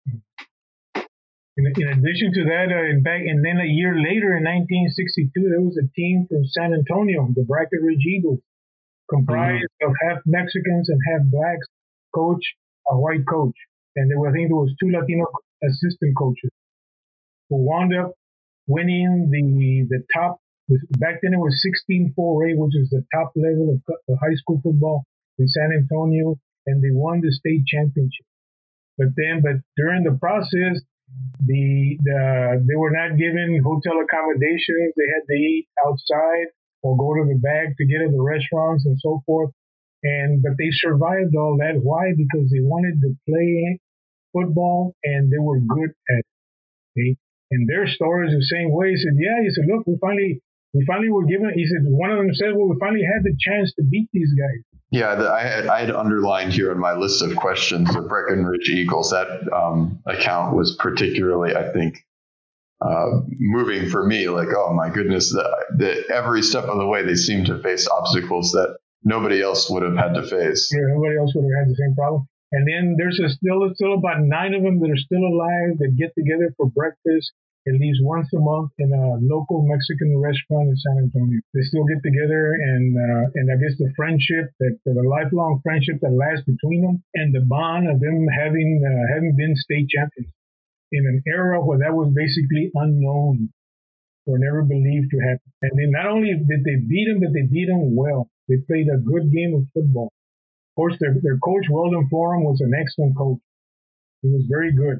In, in addition to that, uh, in back, and then a year later, in nineteen sixty-two, there was a team from San Antonio, the Breckenridge Eagles, comprised mm-hmm. of half Mexicans and half blacks, coach, a white coach. And there were, I think there was two Latino assistant coaches who wound up winning the the top, back then it was sixteen four A, which is the top level of, of high school football in San Antonio, and they won the state championship. But then, but during the process, the, the they were not given hotel accommodations. They had to eat outside or go to the bag to get to the restaurants and so forth. And but they survived all that. Why? Because they wanted to play football and they were good at it. Okay? And their stories the same way. He said, yeah, he said, look, we finally we finally were given, he said, one of them said, well, we finally had the chance to beat these guys. Yeah, the, I, had, I had underlined here in my list of questions the Breckenridge Eagles. That um, account was particularly, I think, uh, moving for me. Like, oh my goodness, the, the, every step of the way they seemed to face obstacles that nobody else would have had to face. Yeah, nobody else would have had the same problem. And then there's a, still still about nine of them that are still alive that get together for breakfast at least once a month in a local Mexican restaurant in San Antonio. They still get together, and uh, and I guess the friendship, that the lifelong friendship that lasts between them, and the bond of them having uh, having been state champions in an era where that was basically unknown or never believed to happen. And then not only did they beat them, but they beat them well. They played a good game of football. Of course, their, their coach, Weldon Forum, was an excellent coach. He was very good.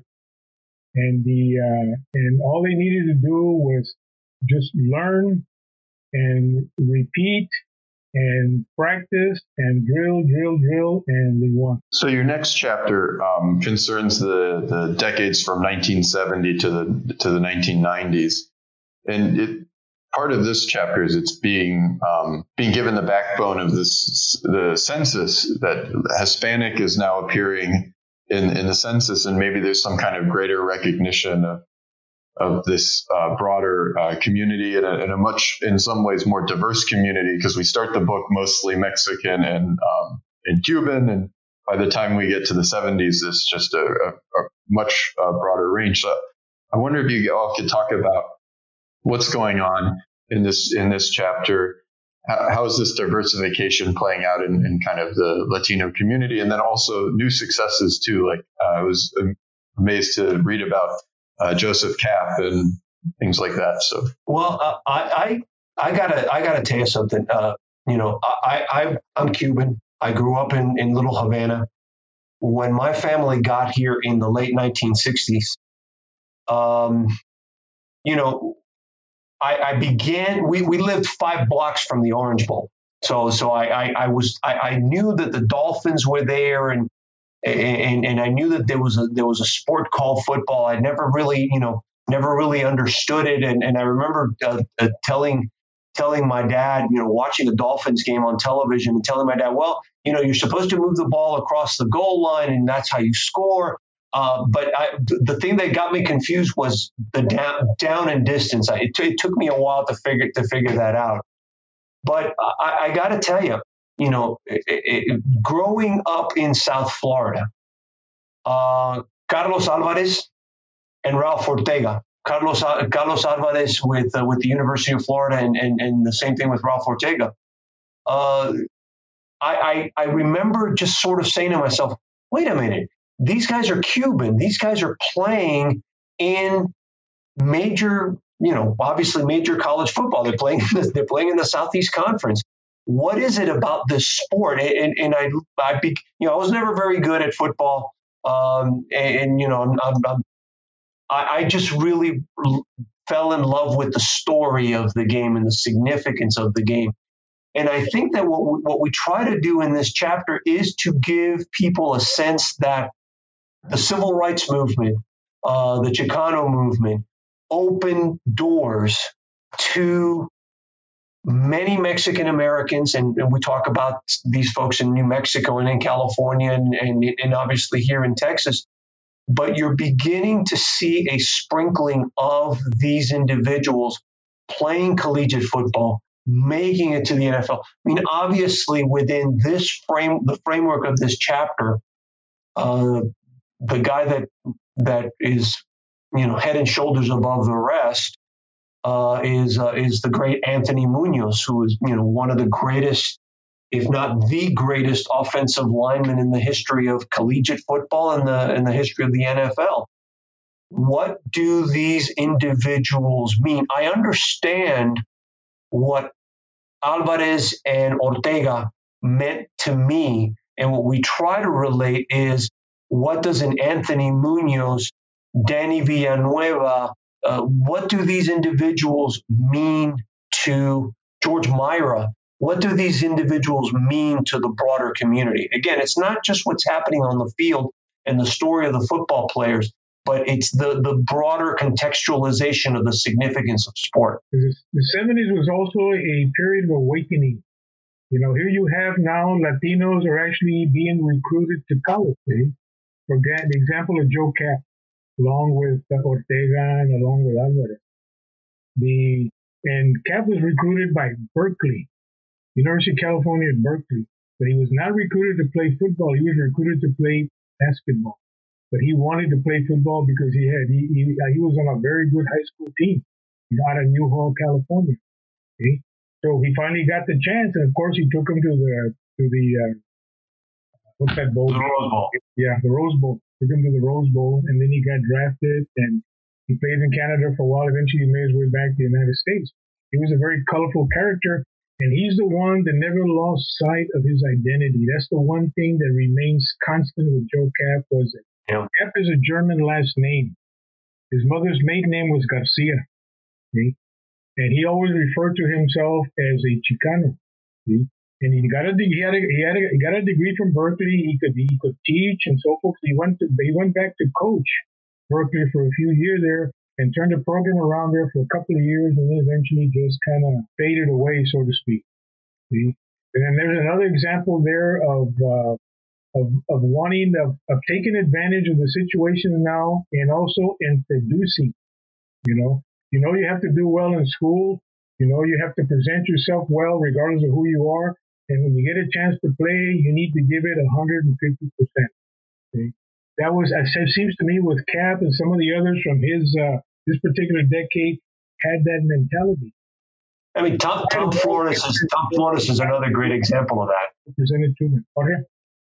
And the uh, and all they needed to do was just learn and repeat and practice and drill, drill, drill, and they won. So your next chapter um, concerns the, the decades from nineteen seventy to the to the nineteen nineties, and it part of this chapter is it's being um, being given the backbone of this the census that Hispanic is now appearing in, in the census, and maybe there's some kind of greater recognition of of this uh, broader uh, community and a, and a much, in some ways, more diverse community, because we start the book mostly Mexican and um, and Cuban, and by the time we get to the seventies, it's just a, a, a much uh, broader range. So I wonder if you all could talk about what's going on in this in this chapter. How, how is this diversification playing out in, in kind of the Latino community, and then also new successes too? Like uh, I was amazed to read about uh, Joseph Kapp and things like that. So, well, uh, I, I I gotta I gotta tell you something. Uh, you know, I, I I'm Cuban. I grew up in, in Little Havana. When my family got here in the late nineteen sixties, um, you know. I, I began, we, we lived five blocks from the Orange Bowl. So so I, I, I was I, I knew that the Dolphins were there, and and and I knew that there was a there was a sport called football. I never really, you know, never really understood it. And and I remember uh, uh, telling telling my dad, you know, watching a Dolphins game on television and telling my dad, well, you know, you're supposed to move the ball across the goal line and that's how you score. Uh, but I, the thing that got me confused was the down, down and distance. I, it, t- it took me a while to figure to figure that out. But I, I got to tell you, you know, it, it, growing up in South Florida, uh, Carlos Alvarez and Ralph Ortega. Carlos Carlos Alvarez with uh, with the University of Florida, and, and and the same thing with Ralph Ortega. Uh, I, I I remember just sort of saying to myself, wait a minute. These guys are Cuban. These guys are playing in major, you know, obviously major college football. They're playing. They're playing in the Southeast Conference. What is it about this sport? And, and I, I, be, you know, I was never very good at football. Um, and, and you know, I'm, I'm, I, I just really fell in love with the story of the game and the significance of the game. And I think that what we, what we try to do in this chapter is to give people a sense that the civil rights movement, uh, the Chicano movement, opened doors to many Mexican Americans, and, and we talk about these folks in New Mexico and in California and, and, and obviously here in Texas, but you're beginning to see a sprinkling of these individuals playing collegiate football, making it to the N F L. I mean, obviously within this frame, the framework of this chapter, uh, the guy that that is, you know, head and shoulders above the rest uh, is uh, is the great Anthony Munoz, who is, you know, one of the greatest, if not the greatest, offensive lineman in the history of collegiate football and the in the history of the N F L. What do these individuals mean? I understand what Alvarez and Ortega meant to me, and what we try to relate is, what does an Anthony Munoz, Danny Villanueva, uh, what do these individuals mean to George Mira? What do these individuals mean to the broader community? Again, it's not just what's happening on the field and the story of the football players, but it's the, the broader contextualization of the significance of sport. The seventies was also a period of awakening. You know, here you have now Latinos are actually being recruited to college. Eh? For the example of Joe Kapp, along with uh, Ortega and along with Alvarez. The, and Kapp was recruited by Berkeley, University of California at Berkeley. But he was not recruited to play football. He was recruited to play basketball. But he wanted to play football because he had he he, he was on a very good high school team out of New Hall, California. Okay? So he finally got the chance, and of course he took him to the to the uh, what's that bowl? The Rose Bowl. Yeah, the Rose Bowl. Took him to the Rose Bowl, and then he got drafted, and he played in Canada for a while. Eventually, he made his way back to the United States. He was a very colorful character, and he's the one that never lost sight of his identity. That's the one thing that remains constant with Joe Kapp was it. Yeah. Kapp is a German last name. His mother's maiden name was Garcia. See? And he always referred to himself as a Chicano. See? And he got a he had a, he had a, he got a degree from Berkeley. He could he could teach and so forth. He went to he went back to coach Berkeley for a few years there and turned the program around there for a couple of years, and then eventually just kind of faded away, so to speak. See? And then there's another example there of uh, Of, of wanting, of, of taking advantage of the situation now, and also in producing. You know, you know, you have to do well in school. You know, you have to present yourself well, regardless of who you are. And when you get a chance to play, you need to give it one hundred fifty percent. Okay? That was, it seems to me, with Kapp and some of the others from his uh, this particular decade had that mentality. I mean, Tom, Tom Flores is Tom Flores is another great example of that. Presented to me. Okay.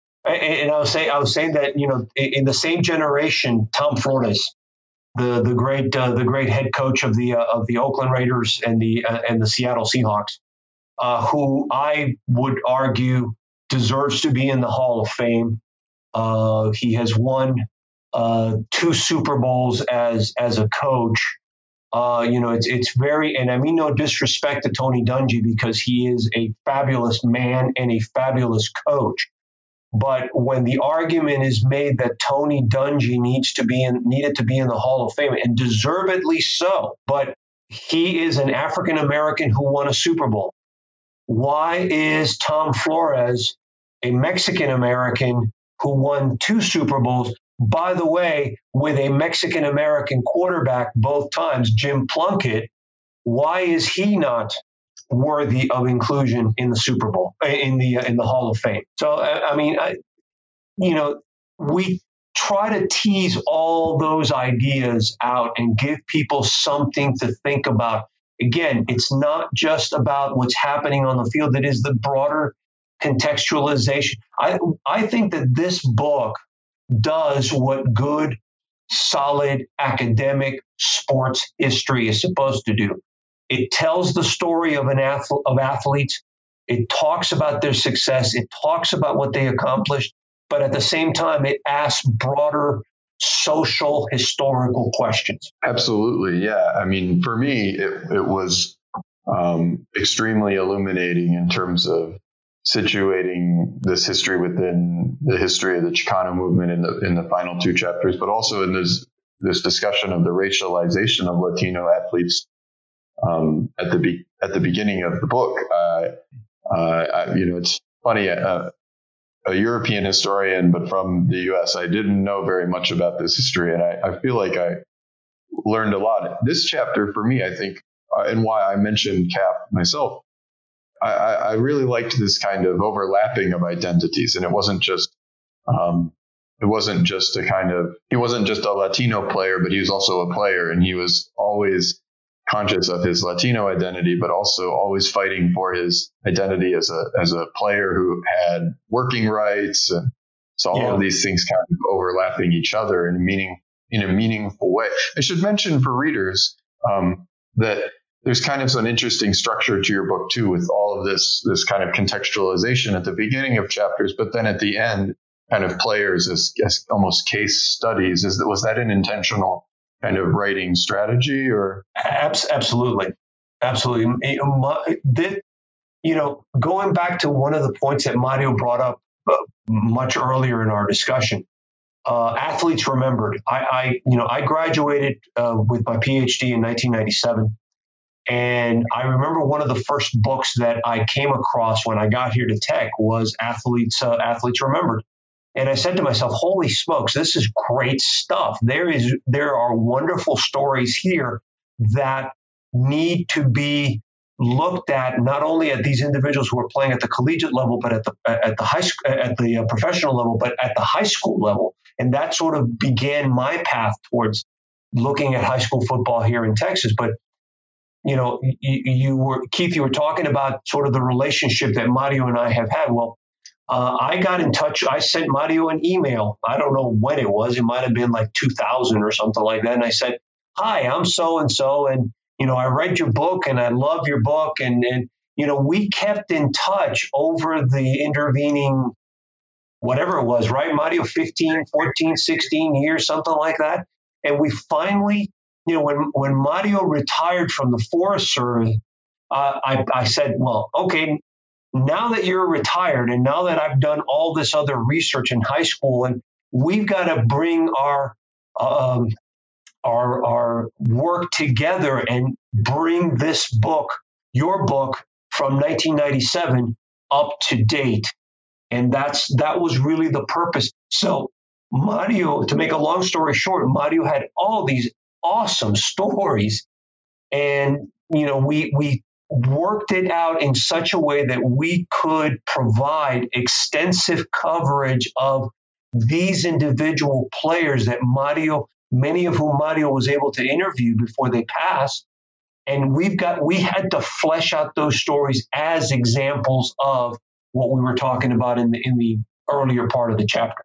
And I was saying, I was saying that, you know, in the same generation, Tom Flores, the the great uh, the great head coach of the uh, of the Oakland Raiders and the uh, and the Seattle Seahawks, uh, who I would argue deserves to be in the Hall of Fame. Uh, he has won uh, two Super Bowls as as a coach. Uh, you know, it's it's very, and I mean no disrespect to Tony Dungy, because he is a fabulous man and a fabulous coach. But when the argument is made that Tony Dungy needs to be in, needed to be in the Hall of Fame, and deservedly so, but he is an African American who won a Super Bowl. Why is Tom Flores a Mexican American who won two Super Bowls? By the way, with a Mexican American quarterback both times, Jim Plunkett. Why is he not worthy of inclusion in the Super Bowl, in the in the Hall of Fame? So, I mean, I, you know, we try to tease all those ideas out and give people something to think about. Again, it's not just about what's happening on the field. It is the broader contextualization. I I think that this book does what good, solid academic sports history is supposed to do. It tells the story of an athlete, of athletes. It talks about their success. It talks about what they accomplished. But at the same time, it asks broader social, historical questions. Absolutely, yeah. I mean, for me, it, it was um, extremely illuminating in terms of situating this history within the history of the Chicano movement in the in the final two chapters, but also in this this discussion of the racialization of Latino athletes. Um, at the be- at the beginning of the book, uh, uh, I, you know, it's funny. Uh, a European historian, but from the U S, I didn't know very much about this history, and I, I feel like I learned a lot. This chapter, for me, I think, uh, and why I mentioned Kapp myself, I, I really liked this kind of overlapping of identities, and it wasn't just um, it wasn't just a kind of, he wasn't just a Latino player, but he was also a player, and he was always conscious of his Latino identity, but also always fighting for his identity as a as a player who had working rights, and so all Yeah. of these things kind of overlapping each other in a meaning in a meaningful way. I should mention for readers um, that there's kind of an interesting structure to your book too, with all of this this kind of contextualization at the beginning of chapters, but then at the end, kind of players as, as almost case studies. Is that was that an intentional kind of writing strategy, or? Abs- absolutely, absolutely. You know, my- that- you know, going back to one of the points that Mario brought up uh, much earlier in our discussion, uh, athletes remembered. I, I, you know, I graduated uh, with my PhD in nineteen ninety-seven. And I remember one of the first books that I came across when I got here to Tech was Athletes uh, Athletes Remembered. And I said to myself, holy smokes, this is great stuff. There is there are wonderful stories here that need to be looked at, not only at these individuals who are playing at the collegiate level, but at the at the high school, at the uh, professional level, but at the high school level. And that sort of began my path towards looking at high school football here in Texas. But you know, you, you were, Keith, you were talking about sort of the relationship that Mario and I have had. Well, uh, I got in touch. I sent Mario an email. I don't know when it was. It might have been like two thousand or something like that. And I said, hi, I'm so-and-so. And, you know, I read your book and I love your book. And, and, you know, we kept in touch over the intervening, whatever it was, right, Mario, fifteen, fourteen, sixteen years, something like that. And we finally, you know, when, when Mario retired from the Forest Service, uh, I, I said, well, okay, now that you're retired and now that I've done all this other research in high school, and we've got to bring our, um, our, our work together and bring this book, your book from nineteen ninety-seven, up to date. And that's, that was really the purpose. So Mario, to make a long story short, Mario had all these awesome stories, and you know we we worked it out in such a way that we could provide extensive coverage of these individual players that Mario, many of whom Mario was able to interview before they passed. And we've got we had to flesh out those stories as examples of what we were talking about in the in the earlier part of the chapter.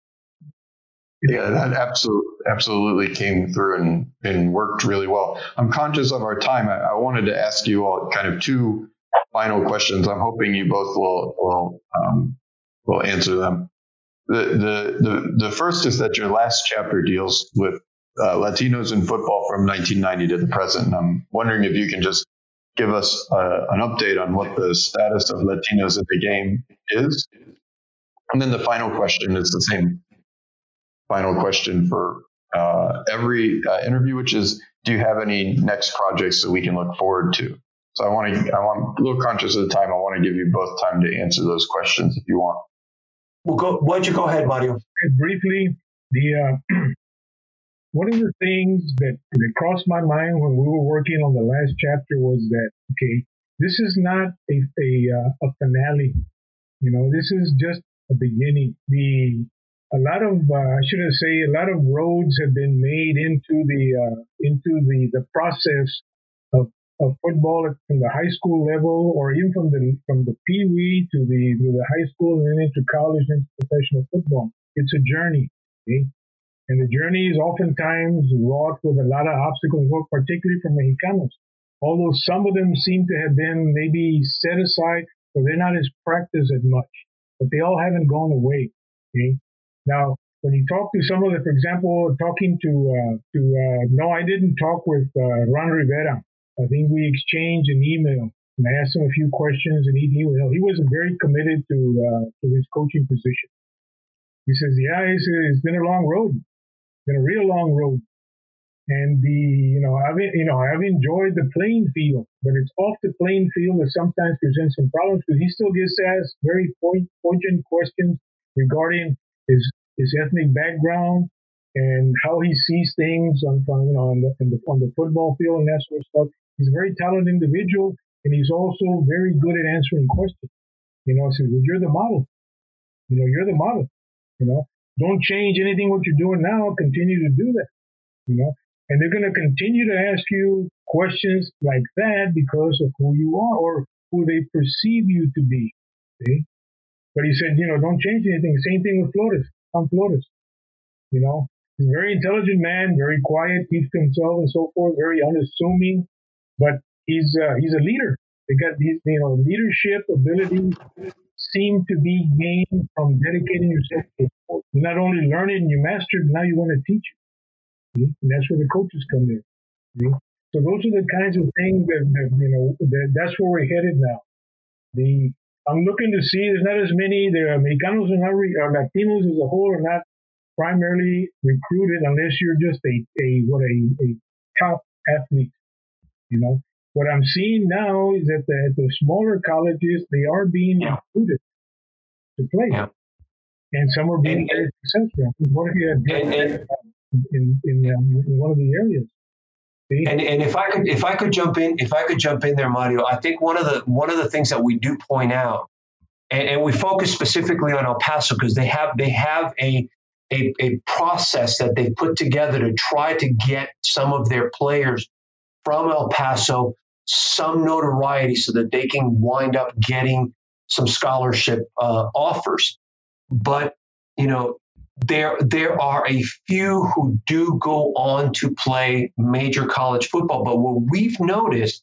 Yeah, that absolutely absolutely came through and, and worked really well. I'm conscious of our time. I, I wanted to ask you all kind of two final questions. I'm hoping you both will will um, will answer them. The, the the the first is that your last chapter deals with uh, Latinos in football from nineteen ninety to the present. And I'm wondering if you can just give us uh, an update on what the status of Latinos in the game is. And then the final question is the same final question for uh, every uh, interview, which is, do you have any next projects that we can look forward to? So I want to, I want a little conscious of the time. I want to give you both time to answer those questions if you want. Well, go. Why don't you go ahead, Mario? Briefly, the uh, one of the things that, that crossed my mind when we were working on the last chapter was that, okay, this is not a a, uh, a finale. You know, this is just a beginning. The A lot of, uh, I should say, a lot of roads have been made into the uh, into the, the process of, of football from the high school level, or even from the from the Pee Wee to the to the high school and then into college and professional football. It's a journey, okay? And the journey is oftentimes wrought with a lot of obstacles, particularly for Mexicanos. Although some of them seem to have been maybe set aside, or they're not as practiced as much, but they all haven't gone away, okay? Now, when you talk to some of the, for example, talking to, uh, to uh, no, I didn't talk with uh, Ron Rivera. I think we exchanged an email, and I asked him a few questions, and he, he, he was very committed to uh, to his coaching position. He says, yeah, it's, it's been a long road, it's been a real long road. And the, you know, I've, you know, I've enjoyed the playing field, but it's off the playing field that sometimes presents some problems, because he still gets asked very poignant questions regarding his his ethnic background and how he sees things on, you know, on the, on the on the football field and that sort of stuff. He's a very talented individual, and he's also very good at answering questions. You know, so well, you're the model. You know, you're the model. You know, don't change anything what you're doing now. Continue to do that, you know. And they're going to continue to ask you questions like that because of who you are or who they perceive you to be. See? But he said, you know, don't change anything. Same thing with Flores. Tom Flores. You know, he's a very intelligent man, very quiet, keeps to himself and so forth, very unassuming, but he's uh, he's a leader. They got these, you know, leadership abilities seem to be gained from dedicating yourself to sport. You not only learn it and you master it, now you want to teach it. See? And that's where the coaches come in. See? So those are the kinds of things that, that you know, that, that's where we're headed now. The I'm looking to see there's not as many, the Mexicanos are not, re, or Latinos as a whole are not primarily recruited unless you're just a, a what a, a top athlete, you know. What I'm seeing now is that the, at the smaller colleges, they are being yeah. recruited to play. Yeah. And some are being and, very successful. What if you had and, and, in, in, um, in one of the areas? And, and if I could, if I could jump in, if I could jump in there, Mario, I think one of the one of the things that we do point out, and, and we focus specifically on El Paso because they have they have a, a a process that they put together to try to get some of their players from El Paso some notoriety so that they can wind up getting some scholarship uh, offers. But you know. There, there are a few who do go on to play major college football. But what we've noticed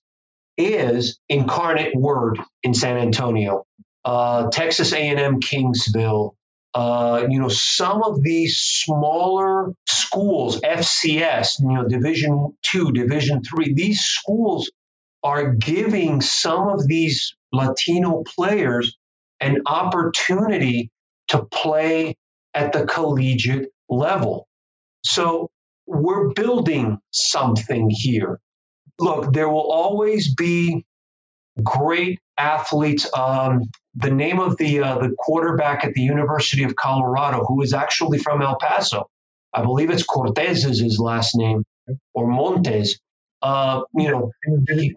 is Incarnate Word in San Antonio, uh, Texas A and M Kingsville, uh, you know, some of these smaller schools, F C S, you know, Division two, Division three, these schools are giving some of these Latino players an opportunity to play at the collegiate level. So we're building something here. Look, there will always be great athletes. Um, the name of the uh, the quarterback at the University of Colorado, who is actually from El Paso, I believe it's Cortez is his last name, or Montes. Uh, you know, he,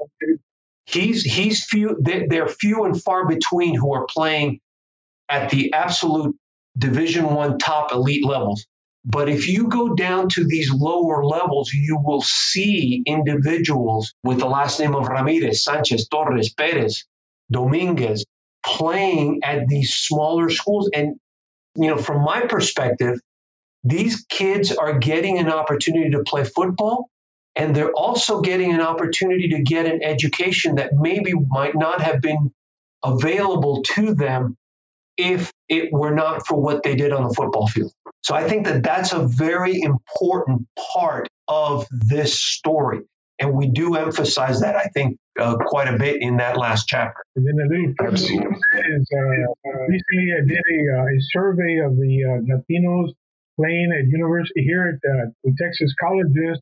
he's he's few. They're, they're few and far between who are playing at the absolute Division One top elite levels. But if you go down to these lower levels, you will see individuals with the last name of Ramirez, Sanchez, Torres, Perez, Dominguez playing at these smaller schools. And, you know, from my perspective, these kids are getting an opportunity to play football, and they're also getting an opportunity to get an education that maybe might not have been available to them if it were not for what they did on the football field. So I think that that's a very important part of this story. And we do emphasize that, I think, uh, quite a bit in that last chapter. And then a little Absolutely. is uh, recently I did a, uh, a survey of the uh, Latinos playing at university here at uh, the Texas colleges.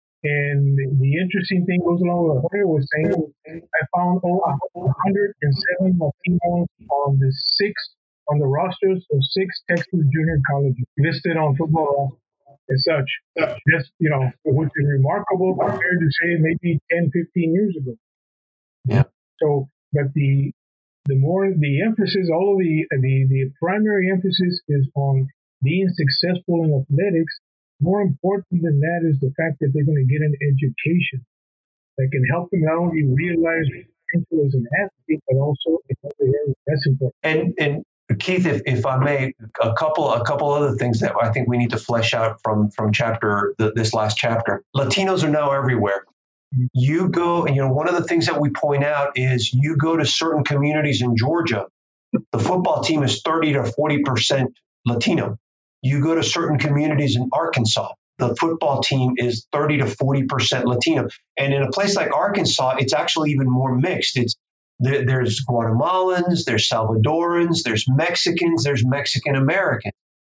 And the interesting thing goes along with what Jorge was saying. I found oh, one hundred seven Latinos on the six on the rosters of six Texas junior colleges listed on football as such. Just, you know, which is remarkable compared to say maybe ten, fifteen years ago. Yeah. So, but the the more the emphasis, all of the the the primary emphasis is on being successful in athletics. More important than that is the fact that they're going to get an education that can help them not only realize their potential as an athlete, but also in other areas. That's important. And and Keith, if, if I may, a couple a couple other things that I think we need to flesh out from from chapter the, this last chapter. Latinos are now everywhere. Mm-hmm. You go, you know, one of the things that we point out is you go to certain communities in Georgia, the football team is thirty to forty percent Latino. You go to certain communities in Arkansas, the football team is thirty to forty percent Latino. And in a place like Arkansas, it's actually even more mixed. It's there, there's Guatemalans, there's Salvadorans, there's Mexicans, there's Mexican Americans.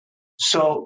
So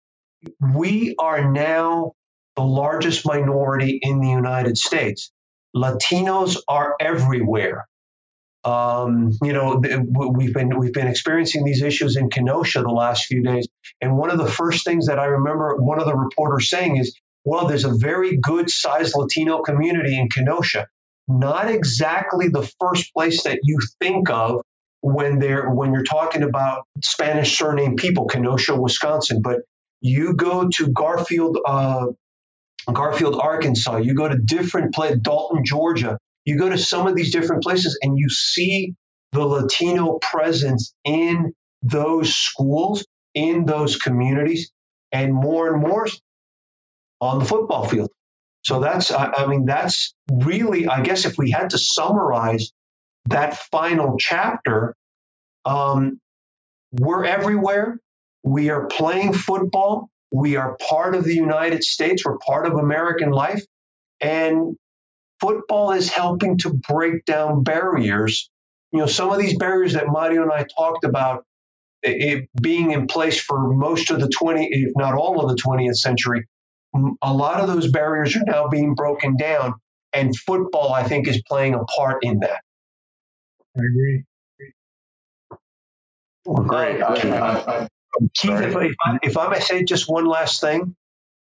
we are now the largest minority in the United States. Latinos are everywhere. Um, you know, we've been we've been experiencing these issues in Kenosha the last few days. And one of the first things that I remember one of the reporters saying is, well, there's a very good sized Latino community in Kenosha. Not exactly the first place that you think of when they're when you're talking about Spanish surname people, Kenosha, Wisconsin, but you go to Garfield, uh, Garfield, Arkansas, you go to different places, Dalton, Georgia, you go to some of these different places and you see the Latino presence in those schools, in those communities, and more and more on the football field. So that's, I, I mean, that's really, I guess if we had to summarize that final chapter, um, we're everywhere. We are playing football. We are part of the United States. We're part of American life. And football is helping to break down barriers. You know, some of these barriers that Mario and I talked about it being in place for most of the twentieth, if not all of the twentieth century, a lot of those barriers are now being broken down. And football, I think, is playing a part in that. I agree. Well, great. Uh, I, I, I, Keith, if, if, I, if I may say just one last thing,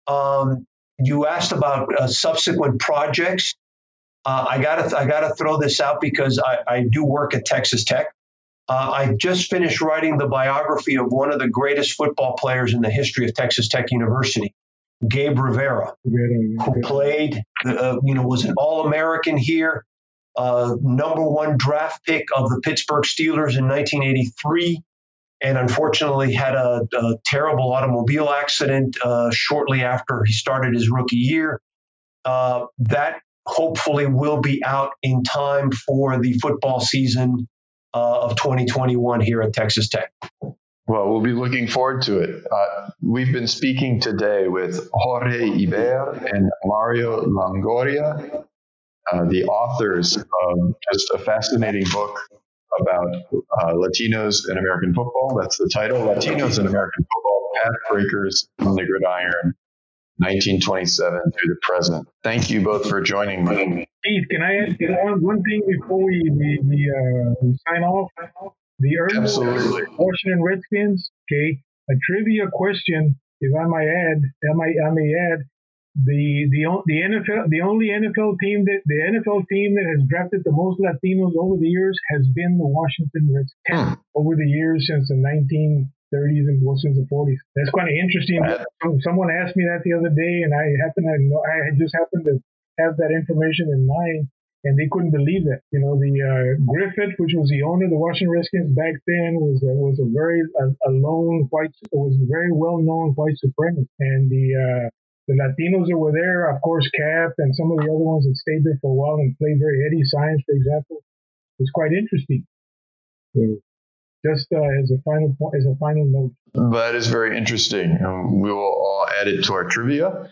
um, you asked about uh, subsequent projects. Uh, I gotta, I gotta throw this out because I, I do work at Texas Tech. Uh, I just finished writing the biography of one of the greatest football players in the history of Texas Tech University, Gabe Rivera, who played, uh, you know, was an All-American here, uh, number one draft pick of the Pittsburgh Steelers in nineteen eighty-three. And unfortunately had a, a terrible automobile accident uh, shortly after he started his rookie year. Uh, that hopefully will be out in time for the football season uh, of twenty twenty-one here at Texas Tech. Well, we'll be looking forward to it. Uh, we've been speaking today with Jorge Iber and Mario Longoria, uh, the authors of just a fascinating book about uh, Latinos in American football. That's the title, Latinos in American Football, Pathbreakers on the Gridiron, nineteen twenty-seven through the present. Thank you both for joining me. Keith, can I ask you one, one thing before we, we, we, uh, we sign off? The early Absolutely. Washington Redskins, okay, a trivia question, if I might add, I might, I may add, The the the N F L the only N F L team that the N F L team that has drafted the most Latinos over the years has been the Washington Redskins. Hmm. Over the years since the nineteen thirties and well, since the forties. That's quite interesting. Uh, Someone asked me that the other day, and I happened to know I just happened to have that information in mind, and they couldn't believe that. You know, the uh, Griffith, which was the owner of the Washington Redskins back then, was uh, was a very a, a lone white was a very well known white supremacist, and the uh, The Latinos that were there, of course, Cap and some of the other ones that stayed there for a while and played very Eddie Science, for example, was quite interesting. So just uh, as a final point, as a final note. That is very interesting. Um, we will all add it to our trivia.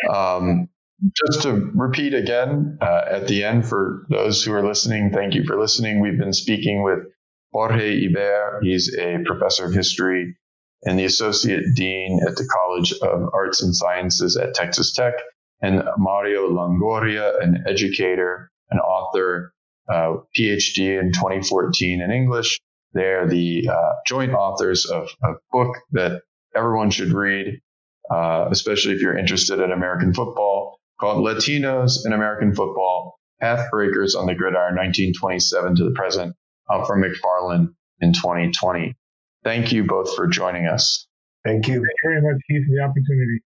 Um, just to repeat again, uh, at the end, for those who are listening, thank you for listening. We've been speaking with Jorge Iber. He's a professor of history and the Associate Dean at the College of Arts and Sciences at Texas Tech, and Mario Longoria, an educator, an author, uh, P H D in twenty fourteen in English. They're the uh, joint authors of a book that everyone should read, uh, especially if you're interested in American football, called Latinos in American Football, Pathbreakers on the Gridiron, nineteen twenty-seven to the present, out from McFarland in twenty twenty. Thank you both for joining us. Thank you. Thank you very much, Keith, for the opportunity.